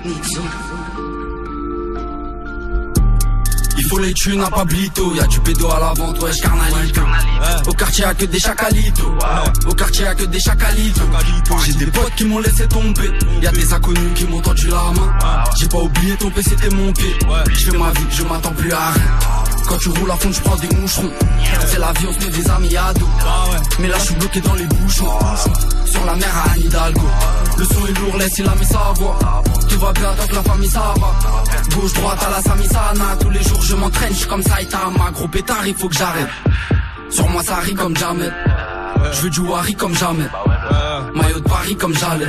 Il faut les thunes à Pablito, y'a du pédo à la vente, wesh carnalito. Ouais. Au quartier y'a que des chacalitos, ouais. Au quartier y'a que des chacalitos. J'ai des potes qui m'ont laissé tomber, y'a des inconnus qui m'ont tendu la main. Ouais. J'ai pas oublié ton P, c'était mon pied. Ouais. Je fais ma vie, je m'attends plus à rien. Quand tu roules à fond, je prends des moucherons. C'est la vie, on se met des amis à dos. Ah ouais. Mais là, je suis bloqué dans les bouchons. Sur la mer à Anne Hidalgo. Le son est lourd, laisse, il a mis sa voix. Tout va bien tant que la famille ça va. Gauche, droite à la Samisana. Tous les jours, je m'entraîne, je suis comme Saitama. Gros pétard, il faut que j'arrête. Sur moi, ça rit comme jamais. Je veux du Wari comme jamais. Maillot de Paris comme j'allais.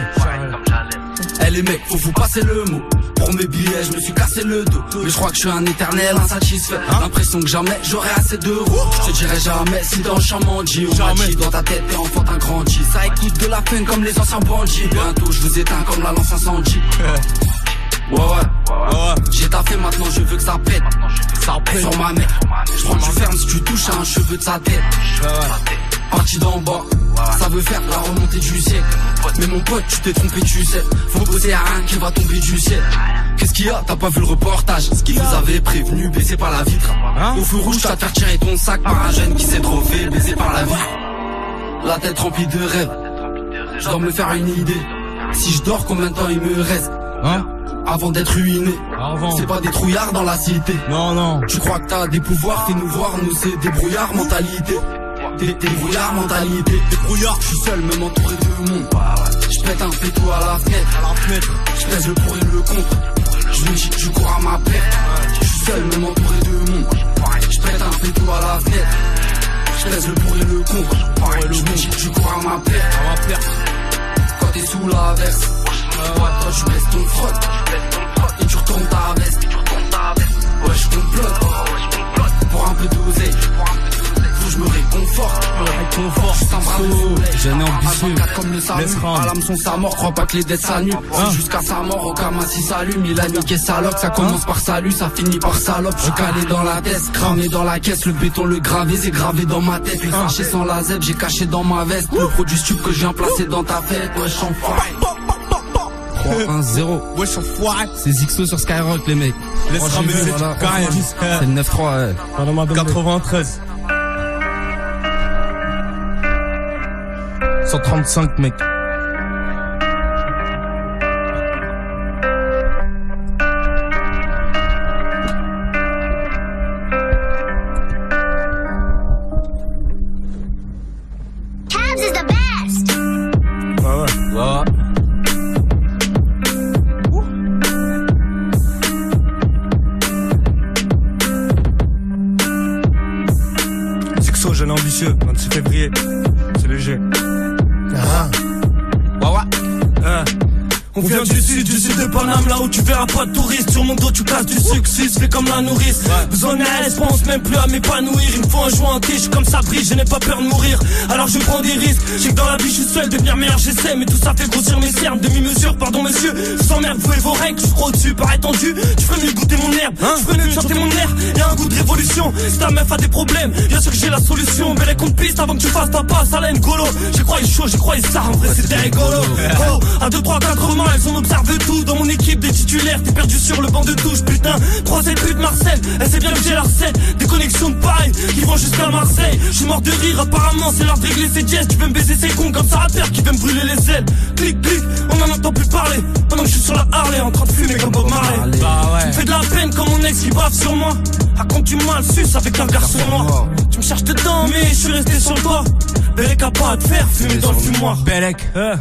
Eh les mecs, faut vous passer le mot. Pour mes billets, je me suis cassé le dos. Mais je crois que je suis un éternel insatisfait. L'impression que jamais j'aurai assez d'euros. Je te dirai jamais si dans le champ mendie on m'a dit dans ta tête t'es enfantin grandi. Ça écoute de la peine comme les anciens bandits. Bientôt je vous éteins comme la lance incendie. Ouais ouais, ouais. J'ai taffé maintenant je veux que ça pète. Ça pète sur ma mère. Je prends du ferme si tu touches à un cheveu de sa tête. Parti d'en bas, ça veut faire la remontée du siècle. Mais mon pote, tu t'es trompé, tu sais. Faut bosser à rien qui va tomber du ciel. Qu'est-ce qu'il y a? T'as pas vu le reportage? Ce qu'ils vous avaient prévenu, baisé par la vitre. Hein? Au feu rouge, t'as fait tirer ton sac par un jeune qui s'est trop fait baiser par la vie. La tête remplie de rêves. Je dois me faire une idée. Si je dors, combien de temps il me reste? Hein? Avant d'être ruiné. Avant. C'est pas des trouillards dans la cité. Non, non. Tu crois que t'as des pouvoirs? Fais-nous voir, nous c'est des brouillards mentalité. Des débrouillards mentalité, des brouillards, je suis seul, même entouré de monde. Je pète un pétou à la fenêtre, à la fenêtre. Je pèse le pour et le contre. Je me dis que je cours à ma perte. Je suis seul, même entouré de monde. Je pète un pétou à la fenêtre. Je pèse le pour et le contre. Je me dis que je cours à ma perte. Quand t'es sous la verse, toi tu baisses ton froc et tu retournes ta veste. Ouais, je complote pour un peu d'oseille. Je me réconforte, je réconforte, juste un bras de soleil. jeune et ambitieux. Comme le salut, à l'hameçon sa mort, crois pas que les dettes s'annulent. C'est jusqu'à sa mort, au Kamassi s'allume. Il a niqué sa loc, ça commence par salut, ça finit par salope. Je suis calé dans la tête, cramé dans la caisse. Le béton, le gravé, c'est gravé dans ma tête. Les fâchés sans la zèbre, j'ai caché dans ma veste. Le produit stup que je viens placer dans ta fête. Ouais, j'en trois un zéro. Wesh, enfoiré. C'est Zixo sur Skyrock, les mecs. Laisse ramer le voilà. quand même. C'est le neuf trois, ouais. quatre-vingt-treize. cent trente-cinq, mec. Cabs is the best. Ouais, ouais. Ouais. Zixo, jeune ambitieux, vingt-six février. C'est léger. Ah. Ouais, ouais. Euh. On vient du sud, du sud de Paname, là où tu verras pas de touristes. Sur mon dos tu casses du succès, fais comme la nourrice. Ouais. Besoin d'aise, pense même plus à m'épanouir. Il me faut un joint, je suis comme ça brille, je n'ai pas peur de mourir. Alors je prends des risques, je sais que dans la vie je suis seul, devenir meilleur j'essaie. Mais tout ça fait grossir mes cernes, demi-mesure, pardon monsieur. Sans merde, vous et vos règles, je suis trop au-dessus, par étendu. Tu ferais mieux goûter mon herbe, hein? Je ferais mieux chanter mon air. Y'a un goût de révolution, si ta meuf a des problèmes, bien sûr que j'ai la solution. Mais les comptes pistes avant que tu fasses ta passe à la N'Golo. J'ai croyé chaud, j'ai croyé ça, en vrai c'était rigolo. Oh, à deux, trois, quatre mains, elles ont observé tout. Dans mon équipe des titulaires, t'es perdu sur le banc de touche, putain. Trois et putes Marcel, elle sait bien que j'ai la recette. Des connexions de paille qui vont jusqu'à Marseille. Je suis mort de rire, apparemment c'est l'heure de régler ses jets. Tu veux me baiser ces cons comme ça à terre qui veut me brûler les ailes. Clic clic, on en entend plus parler. Pendant que je suis sur la Harley en train de fumer comme Bob Marley. Bah ouais. Tu me fais de la peine comme mon ex qui bave sur moi. Raconte-tu mal sus avec un garçon noir. Tu me cherches dedans mais je suis resté sur le toit. Bellec a pas à te faire fumer dans le fumoir. Bellec, euh.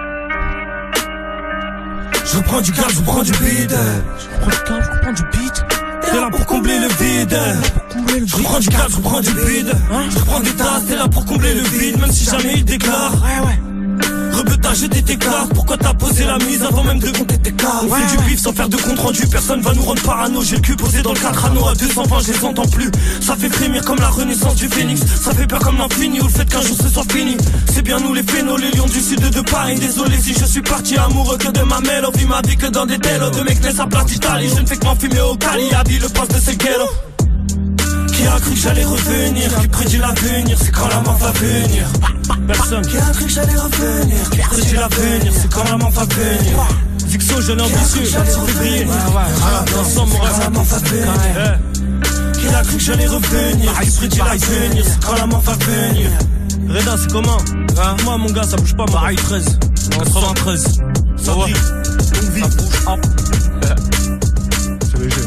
Je reprends du gaz, je reprends du bide. Je reprends du gaz, je reprends du beat. T'es là pour combler le vide. Je reprends du gaz, je reprends du bide. Je reprends des tasses, t'es là pour combler le vide. Même si jamais il déclare. Ouais, ouais. Rebutage et tes cartes. Pourquoi t'as posé la mise avant même de compter tes cartes? On fait du bif sans faire de compte rendu. Personne va nous rendre parano. J'ai le cul posé dans le quatre anneaux. À deux cent vingt je les entends plus. Ça fait frémir comme la renaissance du phénix. Ça fait peur comme l'infini ou le fait qu'un jour ce soit fini. C'est bien nous les phénos, les lions du sud de Paris. Désolé si je suis parti amoureux que de ma mêle. On vit ma vie que dans des télos. De mecs naissent à place d'Italie. Je ne fais que m'enfumer au Cali. Habille le poste de ces ghettos. Qui a cru que j'allais revenir? Qui prédit l'avenir? C'est quand la mort va venir. Personne. Qui a cru que j'allais revenir? Qui prédit l'avenir? C'est quand la mort va venir. Zixo, jeune ambitieux, vingt-six février. Ensemble, mon rêve, la mort va venir. Qui a cru que j'allais revenir? Qui prédit l'avenir? C'est quand la mort va venir. Reda, c'est comment? Moi, mon gars, ça bouge pas, Pareil, treize. quatre-vingt-treize. Ça brille. Longue vie. Ça bouge. C'est léger.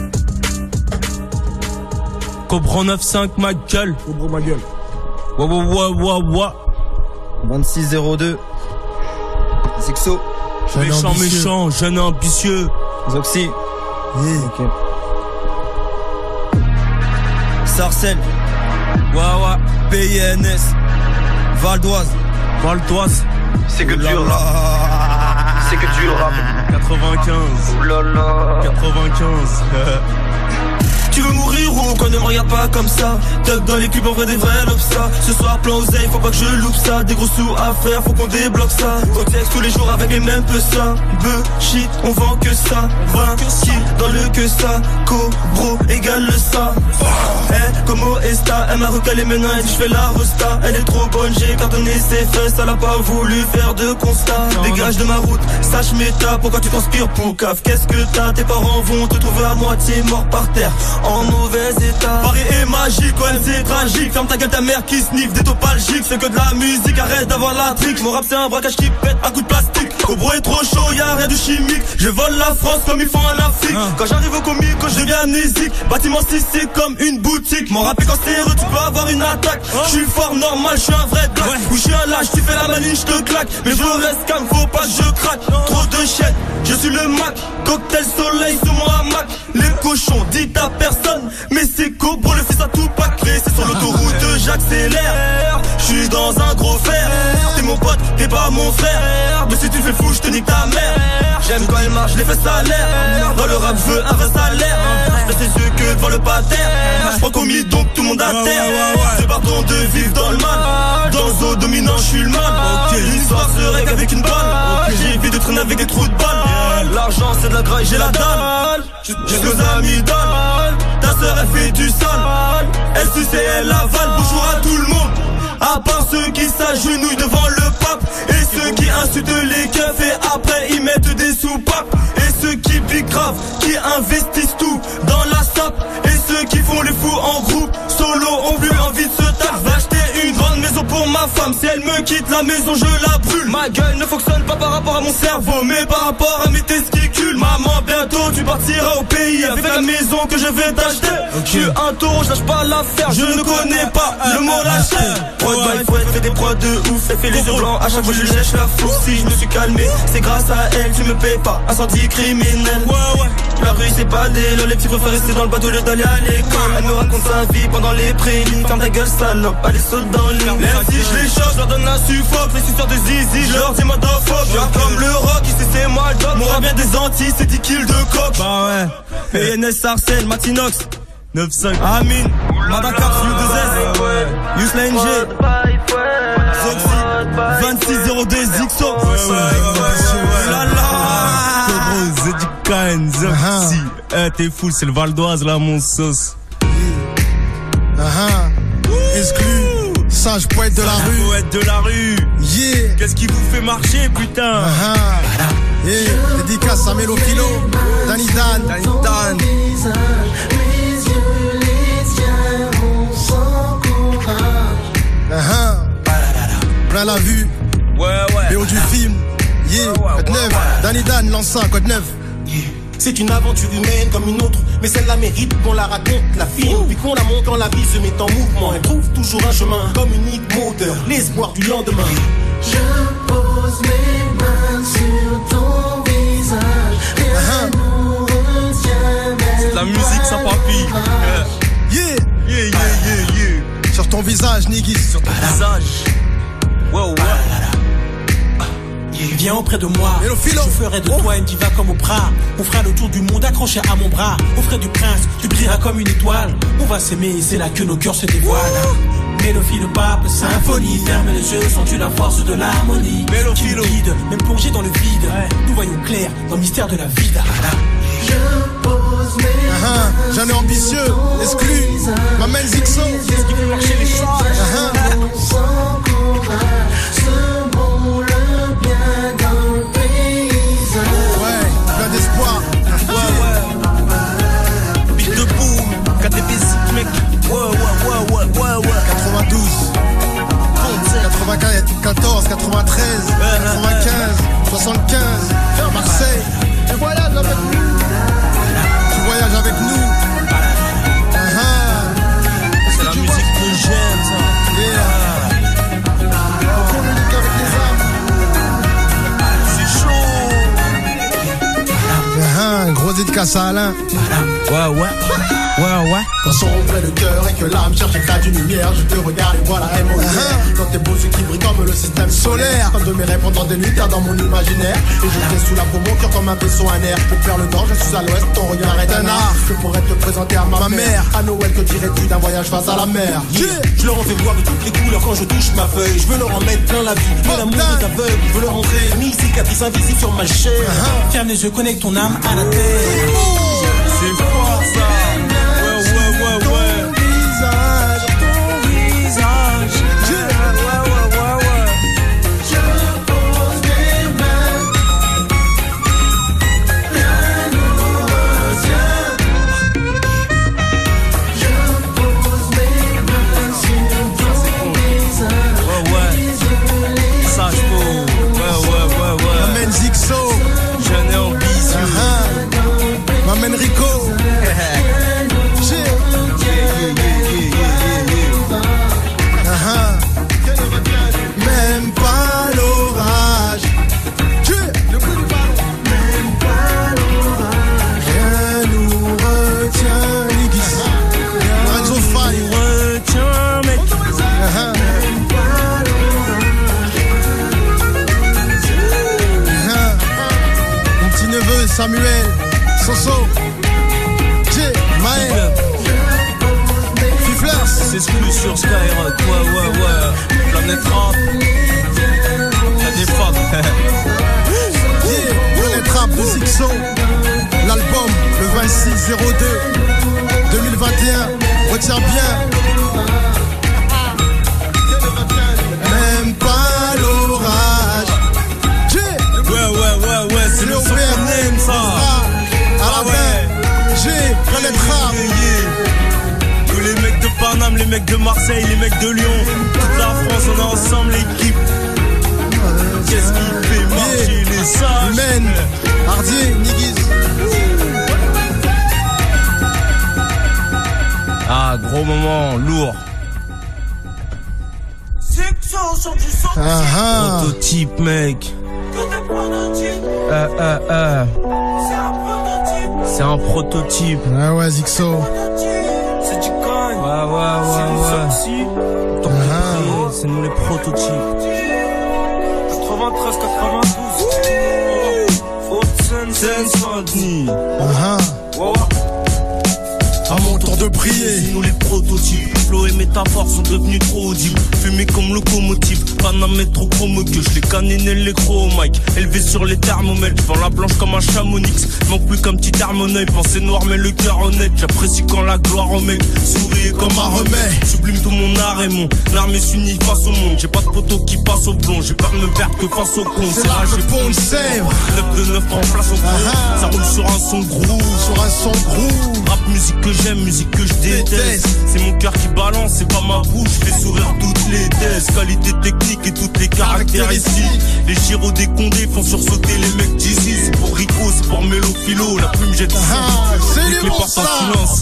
Cobra neuf cinq, ma gueule. Cobra ma gueule. Wa wa wa wa wa. vingt-six zéro deux. Zixo. Méchant, méchant, jeune ambitieux. Zoxy. Oui. Ok. Sarcelles. Ouais, ouais. P I N S. Val d'Oise. Val d'Oise. C'est que du rap. C'est que du rap. quatre-vingt-quinze. Oulala. quatre-vingt-quinze. Tu veux mourir ou qu'on ne me regarde pas comme ça? Tuck dans les cubes en vrai des vrais lobsters. Ce soir plan oseille, faut pas que je loupe ça. Des gros sous à faire, faut qu'on débloque ça. Contexte tous les jours avec les mêmes peu ça. Be shit, on vend que ça. vingt kills dans le que ça. Cobro égale le ça. Eh, como esta? Elle m'a recalé maintenant, elle dit je fais la rosta. Elle est trop bonne, j'ai cartonné ses fesses. Elle a pas voulu faire de constat. Dégage de ma route, sache méta. Pourquoi tu transpires pour caf? Qu'est-ce que t'as? Tes parents vont te trouver à moitié mort par terre. En mauvais état. Paris est magique, ouais c'est tragique. Ferme ta gueule, ta mère qui sniffe des topalgiques. C'est que de la musique, arrête d'avoir la trique. Mon rap c'est un braquage qui pète à coup de plastique. Cobro est trop chaud, y'a rien de chimique. Je vole la France comme ils font en Afrique. Quand j'arrive au comique, quand je deviens amnésique. Bâtiment six c'est comme une boutique. Mon rap est cancéreux, tu peux avoir une attaque. Je suis fort, normal, je suis un vrai black. Ou je suis un lâche, tu fais la manie, je te claque. Mais je reste calme, faut pas que je craque. Trop de shit, je suis le Mac. Cocktail soleil sous mon hamac. Les cochons, dites à personne. Mais c'est Cobro, le fils à tout paclé. C'est sur l'autoroute, j'accélère. Je suis dans un gros fer. T'es mon pote, t'es pas mon frère. Mais si tu fais fou, je te nique ta mère. J'aime quand elle marche, les fesses salaires. Dans le rap, je veux un vrai salaire. Je fais ses yeux que devant le pater. Je prends commis, donc tout le monde à terre. C'est pardon de vivre dans le mal. Dans le zoo dominant, je suis le mal. Une histoire se règle avec une balle. J'ai envie de traîner avec des trous de balles. L'argent c'est de la graille, j'ai la dalle. Jusqu'aux amygdales. Ta sœur elle fait du sale. Elle suce et elle avale. Bonjour à tout le monde. À part ceux qui s'agenouillent devant le pape. Et ceux qui insultent les keufs et après ils mettent des soupapes. Et ceux qui piquent grave, qui investissent tout dans la sape. Et ceux qui font les fous en groupe, solo ont plus envie de se taper. Va acheter une grande maison pour ma femme. Si elle me quitte la maison je la brûle. Ma gueule ne fonctionne pas par rapport à mon cerveau, mais par rapport à mes testicules. Maman bientôt tu partiras au pays avec la maison que je vais t'acheter. Okay. Je suis un taureau, je lâche pas l'affaire. Je ne connais pas le mot lâcher. Prod by Fouette fait des prods de ouf. Elle fait les yeux blancs, à chaque fois je lèche la fou. Si je me suis calmé, c'est grâce à elle. Tu me payes pas, incendie criminel. Ouais ouais. La rue c'est pas des lol. Les petits préfèrent rester dans le bateau, le d'aller à l'école. Elle me raconte sa vie pendant les prélims. Ferme ta gueule salope, allez saute dans le lit. Même si je les choque, je leur donne la suffoque. Les suceurs de zizi, je leur dis moi d'enfoque. Je viens comme le rock, ici c'est moi le dog. M'aura bien des Antilles, c'est dix kills de coke. Bah ouais. P N S Arcel, Matinox neuf cinq Amin, Madacar, U deux S, Yusla N G, Zoxy, vingt-six zéro deux Zixo. La la Zedikan, Zoxy. Eh, t'es fou, c'est le Val d'Oise là, mon sauce. Exclu, sage poète de la rue. Poète de la rue. Yeah. Qu'est-ce qui vous fait marcher, putain? Yeah. Dédicace à Mélo Philo, Danny Dan. Danny Dan. Uh-huh. Plein la vue. Ouais, ouais. B O du film. Yeah. Code neuf. Danny Dan lance ça, code neuf. C'est une aventure humaine comme une autre, mais celle-là mérite qu'on la raconte, la filme, puis qu'on la monte quand la vie se met en mouvement. Elle trouve toujours un chemin, comme unique moteur, l'espoir du lendemain. Je pose mes mains sur ton visage, rien nous retient. C'est de la musique, ça papy. Yeah. Yeah, yeah, yeah, yeah. Sur ton visage, Nigis. Sur ton visage. Wow, wow. Viens auprès de moi, je ferai de toi une diva comme Oprah. On fera le tour du monde accroché à mon bras. Au frais du prince, tu brilleras comme une étoile. On va s'aimer, c'est là que nos cœurs se dévoilent. Mélophilie, le pape, symphonie. Ferme les yeux, sens-tu la force de l'harmonie qui nous guide, même plongé dans le vide. Nous voyons clair dans le mystère de la vie. Je pose mes mains. J'en ai ambitieux, exclu. M'amène Zixo. Qu'est-ce qui fait marcher les choses? Sans courage, ce monde le bien dans le paysage. Ouais, plein d'espoir. Ouais, ouais. Beat de boom, K T B Z, mec. Ouais, ouais, ouais, ouais, ouais, ouais. quatre-vingt-douze, quatre-vingt-quatorze, quatre-vingt-treize, quatre-vingt-quinze, soixante-quinze, Marseille. Tu voyages avec nous. Tu voyages avec nous. Uh-huh. C'est la musique que j'aime, ça. Yeah. On communique avec les âmes. C'est chaud. Uh-huh. Gros dédicace à Alain. Ouais, ouais. Ouais, ouais. Quand sombre le cœur et que l'âme cherche éclat d'une lumière, je te regarde et vois la M O I R. Dans tes beaux yeux qui brillent comme le système solaire. Comme de mes rêves pendant des nuits tard dans mon imaginaire. Et je fais sous la peau mon cœur comme un vaisseau, un air. Pour faire le nord, je suis à l'ouest, ton regard est un art. Je pourrais te présenter à ma, ma mère. À Noël, que dirais-tu d'un voyage face à la mer? Yeah. Je leur en fais voir de toutes les couleurs quand je touche ma feuille. Je veux leur en mettre plein la vue. Mon amour est aveugle. Je veux leur rentrer mis cicatrices invisibles sur ma chair. Uh-huh. Ferme les yeux, connecte ton âme à la terre. C'est fort ça. M'amène Rico. Même pas l'orage. Le coup du ballon. Même pas l'orage. Rien nous retient. Nigis. Lorenzo Fay. Retiens, mec. Même pas l'orage. Mon petit neveu Samuel. Soso, J, Maël, Fiflers, Mix exclu sur Skyrock. Ouais, ouais, ouais. Planète Rap. Y'a des fans. Yeah, Planète Rap de Zixo. L'album le vingt-six zéro deux deux mille vingt et un. Retiens bien. Même pas l'orage. Ouais, ouais, ouais, ouais, c'est le son qu'on aime, ça. Ah ouais. J'ai Planète Rap. Tous les mecs de Paname, les mecs de Marseille, les mecs de Lyon. Toute la France, on est ensemble, l'équipe. Qu'est-ce qui fait marcher les sages? Men, Hardier, Nigis. Ah, gros moment, lourd. Ah ah. Prototype, mec. Euh, euh, euh. C'est un prototype. Ah ouais, Zixo. C'est du coin. Ouais, ouais, ouais, ouais. Ah. C'est nous les prototypes. quatre-vingt-treize quatre-vingt-douze. Haute-Seine-Saint-Denis. Ah ah. À mon tour de prier. Nous les prototypes, flow et métaphores sont devenus trop audibles. Fumés comme locomotive, Paname est trop chrome que je les caniné les gros Mike. Élevé sur les thermomètres, vends la planche comme un chamonix. Manque plus qu'un petit terme en œil, pensée noire mais le cœur honnête. J'apprécie quand la gloire au mec, sourire comme un remède. Sublime tout mon art et mon armée s'unit face au monde. J'ai pas de poteau qui passe au plomb, j'ai peur de me perdre que face au con. C'est là que pont de Sèvres. neuf de neuf en place au gros. Ça roule sur un son groove. Sur un son groove. Rap musique que j'aime, musique que je déteste. C'est mon cœur qui balance, c'est pas ma bouche. Fais sourire toutes les tests. Qualité technique et toutes les caractéristiques. Les gyros des condés font sursauter les mecs d'ici. C'est pour Rico, c'est pour Mélo Philo. La plume jette ici. Ah, c'est les portes en silence.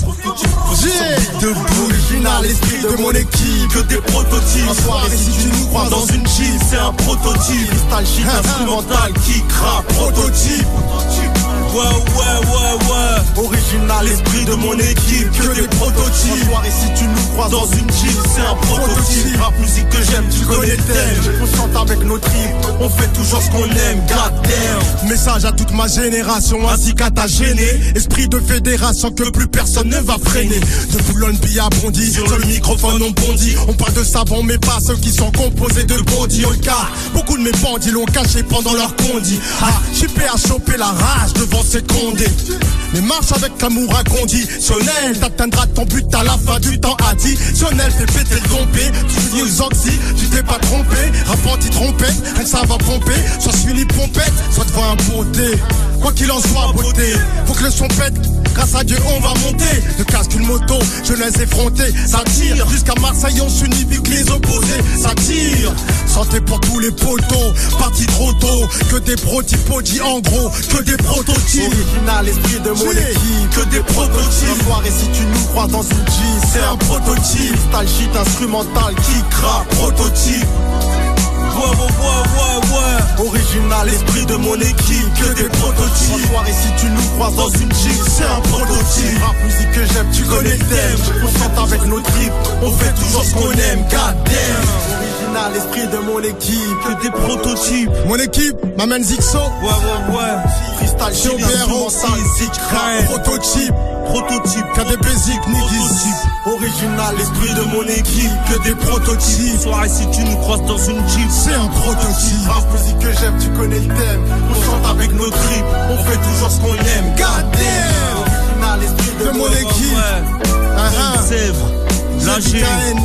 J'ai debout, original, l'esprit de mon équipe. Que des prototypes. En soirée, si tu nous crois dans une Jeep, c'est un prototype. Crystal shit, instrumental qui craque. Prototype. Ouais, ouais, ouais, ouais. Original, l'esprit de mon équipe. Que des prototypes. En soirée, si tu nous crois dans une Jeep, c'est un prototype. Rap musique que j'aime, tu connais le thème. On chante avec nos tripes, on fait toujours ce qu'on aime, goddamn. Message à toute ma génération ainsi qu'à ta gênée. Esprit de fédération que plus personne ne va freiner. De Boulogne-Billet à Bondy, sur le microphone on bondit. On parle de savon mais pas ceux qui sont composés de bondis. Au cas, beaucoup de mes bandits l'ont caché pendant leur condi. Ah, J P a chopé la rage devant ses condés. Mais marche avec amour inconditionnel. T'atteindras ton but à la fin du temps additionnel. Fais péter le dompé, tu dis aux oxy, tu t'es pas trompé. Rapporti trompette, rien que ça va pomper. Soit je finis pompette, soit devant un beauté. Quoi qu'il en soit, beauté, faut que le son pète. Grâce à Dieu, on va monter. De casque une moto, je les effrontés. Ça tire, jusqu'à Marseille, on s'unit vite les opposés. Ça tire, santé pour tous les poteaux. Parti trop tôt, que des prototypes, dit en gros, que des prototypes. Original, esprit de mon équipe, que des prototypes. Soirée, si tu nous crois dans une G, c'est un prototype. Style shit instrumental qui craque, prototype. Ouais, ouais, ouais, ouais, ouais. Original, esprit de mon équipe, que des prototypes. En soirée, si tu nous crois dans une Jeep, c'est un prototype. Rap musique que j'aime, tu connais le thème. On chante avec nos tripes, on fait toujours ce qu'on aime, goddamn. Original, esprit de mon équipe, que des prototypes. Mon équipe m'amène Zixo. Ouais, ouais, ouais. Freestyle, shit, instrumental, prototype. Prototype, K D P Zik, Nigis. Original, l'esprit de mon équipe, que des prototypes. Soirée, si tu nous croises dans une Jeep, c'est un prototype. Rap musique que j'aime, tu connais le thème. On chante avec nos tripes, on fait toujours ce qu'on aime. Goddamn. Original, l'esprit de, de mon équipe. Uh-huh. Sèvres, la G,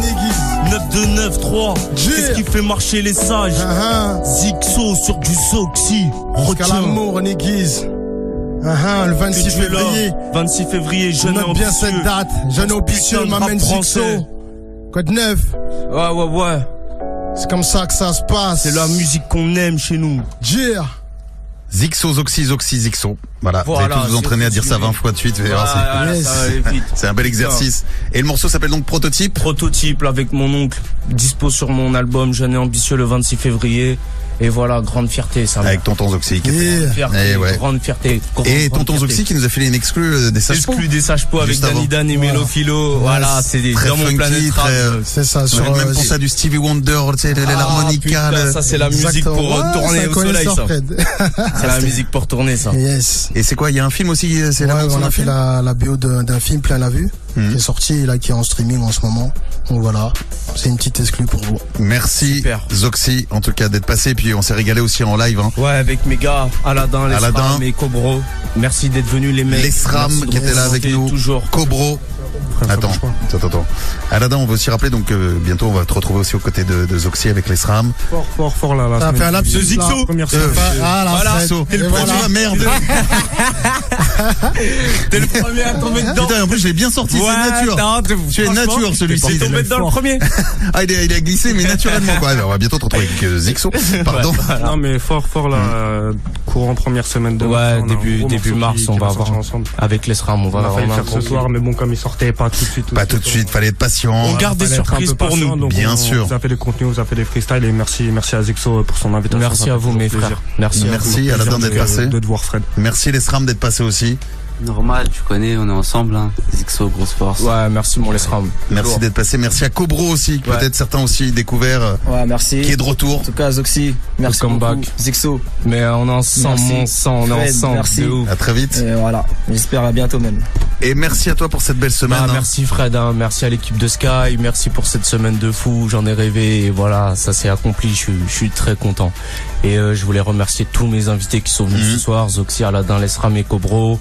neuf deux neuf trois. Qu'est-ce qui fait marcher les sages? Uh-huh. Zixo sur du Soxy. Jusqu'à l'amour, Nigis. Uh-huh, le vingt-six février. vingt-six février, jeune Note bien cette date. Jeune ambitieux, m'amène Zixo. Code neuf. Ouais, ouais, ouais. C'est comme ça que ça se passe. C'est la musique qu'on aime chez nous. Dire. Zixo, Zoxy, Zoxy, Zixo. Voilà, voilà, vous allez tous vous entraîner à dire ça vingt fois de suite. Voilà, c'est... Ça va aller vite. C'est un bel exercice. Et le morceau s'appelle donc Prototype. Prototype, avec mon oncle. Dispo sur mon album Jeune et ambitieux le vingt-six février. Et voilà, grande fierté, ça. Avec tonton Zoxy. Qui yeah. Fierté, et ouais. Grande fierté. Grande, et grande tonton fierté. Zoxy qui nous a filé une exclue des Sages-Po. Exclue des Sages-Po avec Danny Dan et Mélo Philo. Voilà, c'est des, très dans funky, mon planète rap. C'est ça, sur euh, même pour ça du Stevie Wonder, tu sais, ah, l'harmonica. Putain, ça c'est la musique exactement. pour ouais, tourner au soleil, ça. C'est la musique pour tourner, ça. Yes. Et c'est quoi, il y a un film aussi, c'est ouais, là on a fait la, la B O d'un film plein la vue. mmh. qui est sorti et là qui est en streaming en ce moment. Donc voilà, c'est une petite exclue pour vous. Merci Super. Zoxy en tout cas d'être passé, puis on s'est régalé aussi en live. Hein. Ouais, avec mes gars Aladin, les Sram et Cobro. Merci d'être venus les mecs. Les Sram qui étaient là avec nous. Toujours. Cobro. Attends, attends, attends. Aladin, on va aussi rappeler, donc euh, bientôt on va te retrouver aussi aux côtés de, de Zoxy avec les SRAM. Fort, fort, fort là. là ça a fait un lapsus. De Zixo. Première euh, ah, là, voilà. T'es le premier, voilà. Merde. T'es le premier à tomber dedans. Putain, en plus je l'ai bien sorti, ouais, c'est nature. Non, tu es nature celui-ci. T'es tombé dedans le premier. Ah, il a, il a glissé, mais naturellement quoi. On va bientôt te retrouver avec Zixo. Pardon. Ouais, voilà. Non, mais fort, fort là. Mm. Courant première semaine de ouais, mars, début début mars, on va avoir ensemble avec les SRAM. On va avoir faire ce soir, mais bon, comme il sortait pas tout de suite. Pas tout de suite, fallait être patient. On garde des surprises pour nous. Bien sûr. Vous avez fait des contenus, vous avez fait des freestyles et merci, merci à Zixo pour son invitation. Merci à vous mes frères. Merci. Merci à Aladin d'être passé. De te voir Fred. Merci les SRAM d'être passé aussi. Normal, tu connais, on est ensemble, hein. Zixo, grosse force. Ouais, merci mon Lesram. Merci d'être passé. Merci à Cobro aussi, ouais. Peut-être certains aussi découvert. Ouais, merci. Qui est de retour. En tout cas, Zoxy, merci beaucoup. Back. Zixo. Mais on est ensemble, mon sang, on est ensemble. Merci. À très vite. Et voilà. J'espère à bientôt même. Et merci à toi pour cette belle semaine. Bah, hein. Merci Fred, hein. Merci à l'équipe de Sky, merci pour cette semaine de fou. J'en ai rêvé et voilà, ça s'est accompli. Je suis, je suis très content. Et euh, je voulais remercier tous mes invités qui sont venus mmh. ce soir, Zoxy, Aladin, Lesram et Cobro.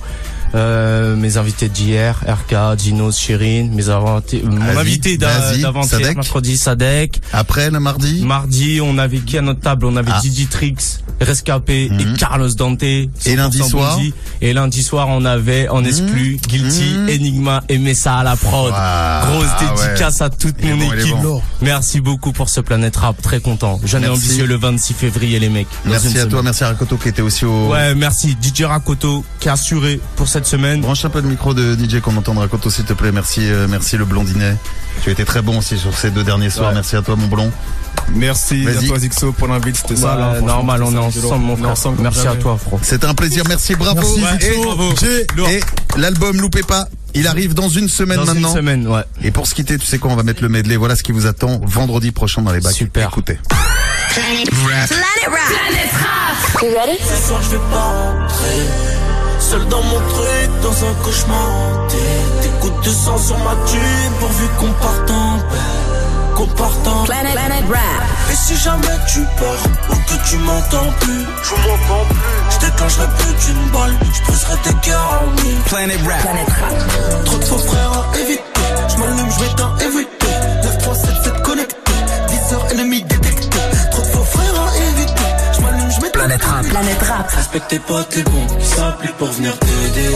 Euh, mes invités d'hier, R K, Dinos, Chérine, mes invités, mon Asie, invité d'avant-hier, mercredi, Sadek. Après, le mardi? Mardi, on avait qui à notre table? On avait ah. Didi Trix, Rescapé mmh. et Carlos Dante. Et lundi soir? Bondi. Et lundi soir, on avait en exclu, mmh. Guilty, mmh. Enigma et Messa à la prod. Wow. Grosse dédicace ouais. à toute il mon bon, équipe. Bon. Merci beaucoup pour ce Planète Rap, très content. Jeune et ambitieux le vingt-six février, les mecs. Merci à semaine. Toi, merci à Rakoto qui était aussi au... Ouais, merci. D J Rakoto qui a assuré pour cette semaine. Branche un peu le micro de D J qu'on entende Rakoto s'il te plaît. Merci, euh, merci le blondinet. Tu as été très bon aussi sur ces deux derniers soirs. Ouais. Merci à toi mon blond. Merci à toi Zixo pour l'invite, c'était ça là. Normal, on est ensemble mon frère. Ensemble, merci à toi frère. C'était un plaisir, merci, bravo. Merci, et, bravo. et l'album loupez pas. Il arrive dans une semaine dans maintenant. Une semaine, ouais. Et pour se quitter, tu sais quoi, on va mettre le medley. Voilà ce qui vous attend vendredi prochain dans les bacs. Super. Écoutez. Planet Rap. Planet Rap. Planet Rap. You ready? Ce soir, je vais pas rentrer. Seul dans mon truc, dans un cauchemar. Des gouttes de sang sur ma tube, pourvu qu'on parte en paix. Qu'on parte en paix. Planet, Planet Rap. Et si jamais tu pars, ou que tu m'entends plus, je m'entends plus. Je déclencherai plus d'une balle, je pousserai tes cœurs en mille. Planet Rap. Planet Rap. Trop de faux frères à éviter. Je m'allume, je m'éteins, éviter. neuf trois sept sept connecté. dix heures ennemis détectés. Trop de faux frères à éviter. Je m'allume, je m'éteins. Planet Rap. Planet Rap. Respecte tes potes, tes bons qui s'appliquent pour venir t'aider.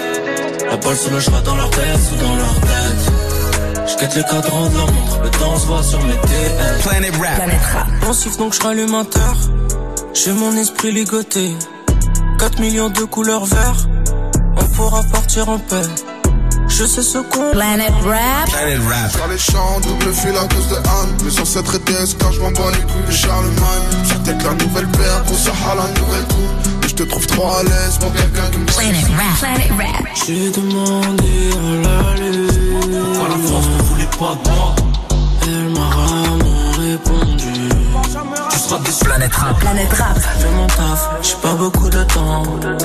La balle se logera dans leur tête ou dans leur tête. J'quête le cadran de leur montre, le temps se voit sur mes T L. Planet Rap. Planet Rap. Pensif donc je rallume un terre. J'ai mon esprit ligoté. quatre millions de couleurs vert. On pourra partir en paix. Je sais ce qu'on... Planet Rap. Planet Rap. Dans les champs, double fil à cause de Anne. Mais sur cette rétesse, car je m'en bats les couilles de Charlemagne. Sur tête la nouvelle paire, qu'on sort à la nouvelle coupe. Et je te trouve trop à l'aise pour quelqu'un qui me... Planet Rap. Planet Rap. J'ai demandé à la lune. Quand la France ne voulait pas de moi, elle m'a rarement répondu. Tu seras déçu. Planet Rap. Planet Rap. Fais mon taf, j'ai pas beaucoup de temps.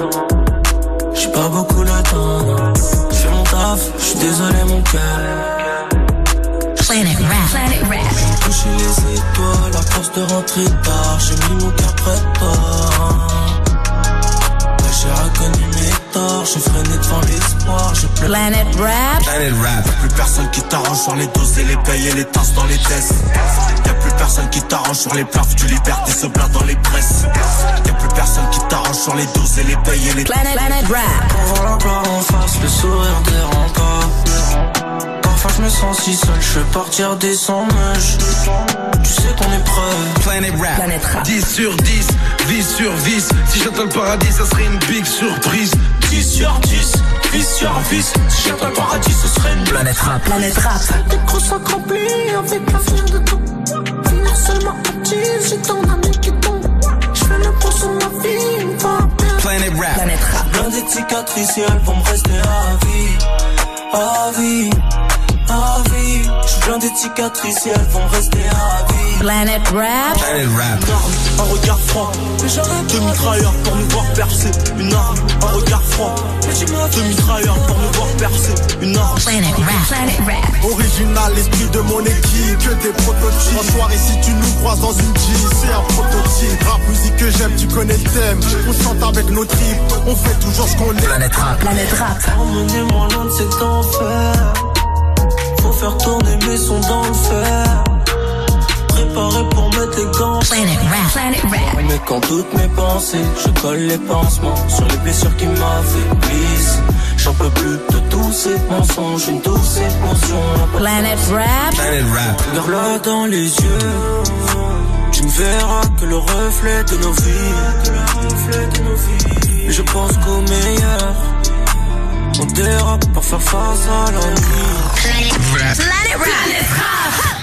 J'ai pas beaucoup de temps. Fais mon taf, j'suis désolé mon cœur. Planet Rap. Planet Rap. J'ai touché les étoiles à force de rentrer tard. J'ai mis mon cœur près de toi. J'ai reconnu mes torts, j'ai freiné devant l'espoir, j'ai pleuré. Planet Rap. Planet Rap. Y'a plus personne qui t'arrange sur les doses et les payes et les tasses dans les tests. Y'a plus personne qui t'arrange sur les plafs du liberté se blague dans les presses. Y'a plus personne qui t'arrange sur les doses et les payes et les Planet, Planet Rap. Pour voir la gloire en face, le sourire dérange pas. Parfois je me sens si seul, je veux partir des sans meuches. Tu sais qu'on est prêt. Planet Rap. Planet Rap. dix sur dix, vis sur vis. Si j'atteins le paradis, ça serait une big surprise. dix sur dix, vis sur vis. Si j'atteins le paradis, ce serait une Planet Rap. Planet Rap. Des grosses accomplis avec l'avenir de tout. Finir seulement active, j'ai ton ami qui tombe. J'fais le pont sur ma vie, une fois à perdre. Planet Rap. Planet Rap. Plein de cicatrices et elles vont me rester à vie. À vie, à vie. blindées de cicatrices et elles vont rester à vie. Planet Rap. Planet Rap. Une arme, un regard froid. Deux mitrailleurs pour nous voir percer. Une arme, un regard froid. Deux mitrailleurs pour nous voir percer. Une arme. Planet Rap. Planet Rap. Original, l'esprit de mon équipe, que des prototypes. En soirée, si tu nous croises dans une G, c'est un prototype. Rap, musique que j'aime, tu connais le thème. On chante avec nos tripes, on fait toujours ce qu'on est. Planet Rap. Planet Rap. Emmenez-moi loin de cet enfer. Faut faire tourner mes sons dans le fer. Préparé pour mettre les gants. Planet Rap. Planet Rap. Mais quand toutes mes pensées, je colle les pansements sur les blessures qui m'affaiblissent. J'en peux plus de tous ces mensonges, une douce émotion. Planet Rap. Planet Rap. Regarde-la dans les yeux. Tu ne verras que le reflet de nos vies. Mais je pense qu'au meilleur, on dérape pour faire face à l'ennui. Planet Rap. Planet Rap.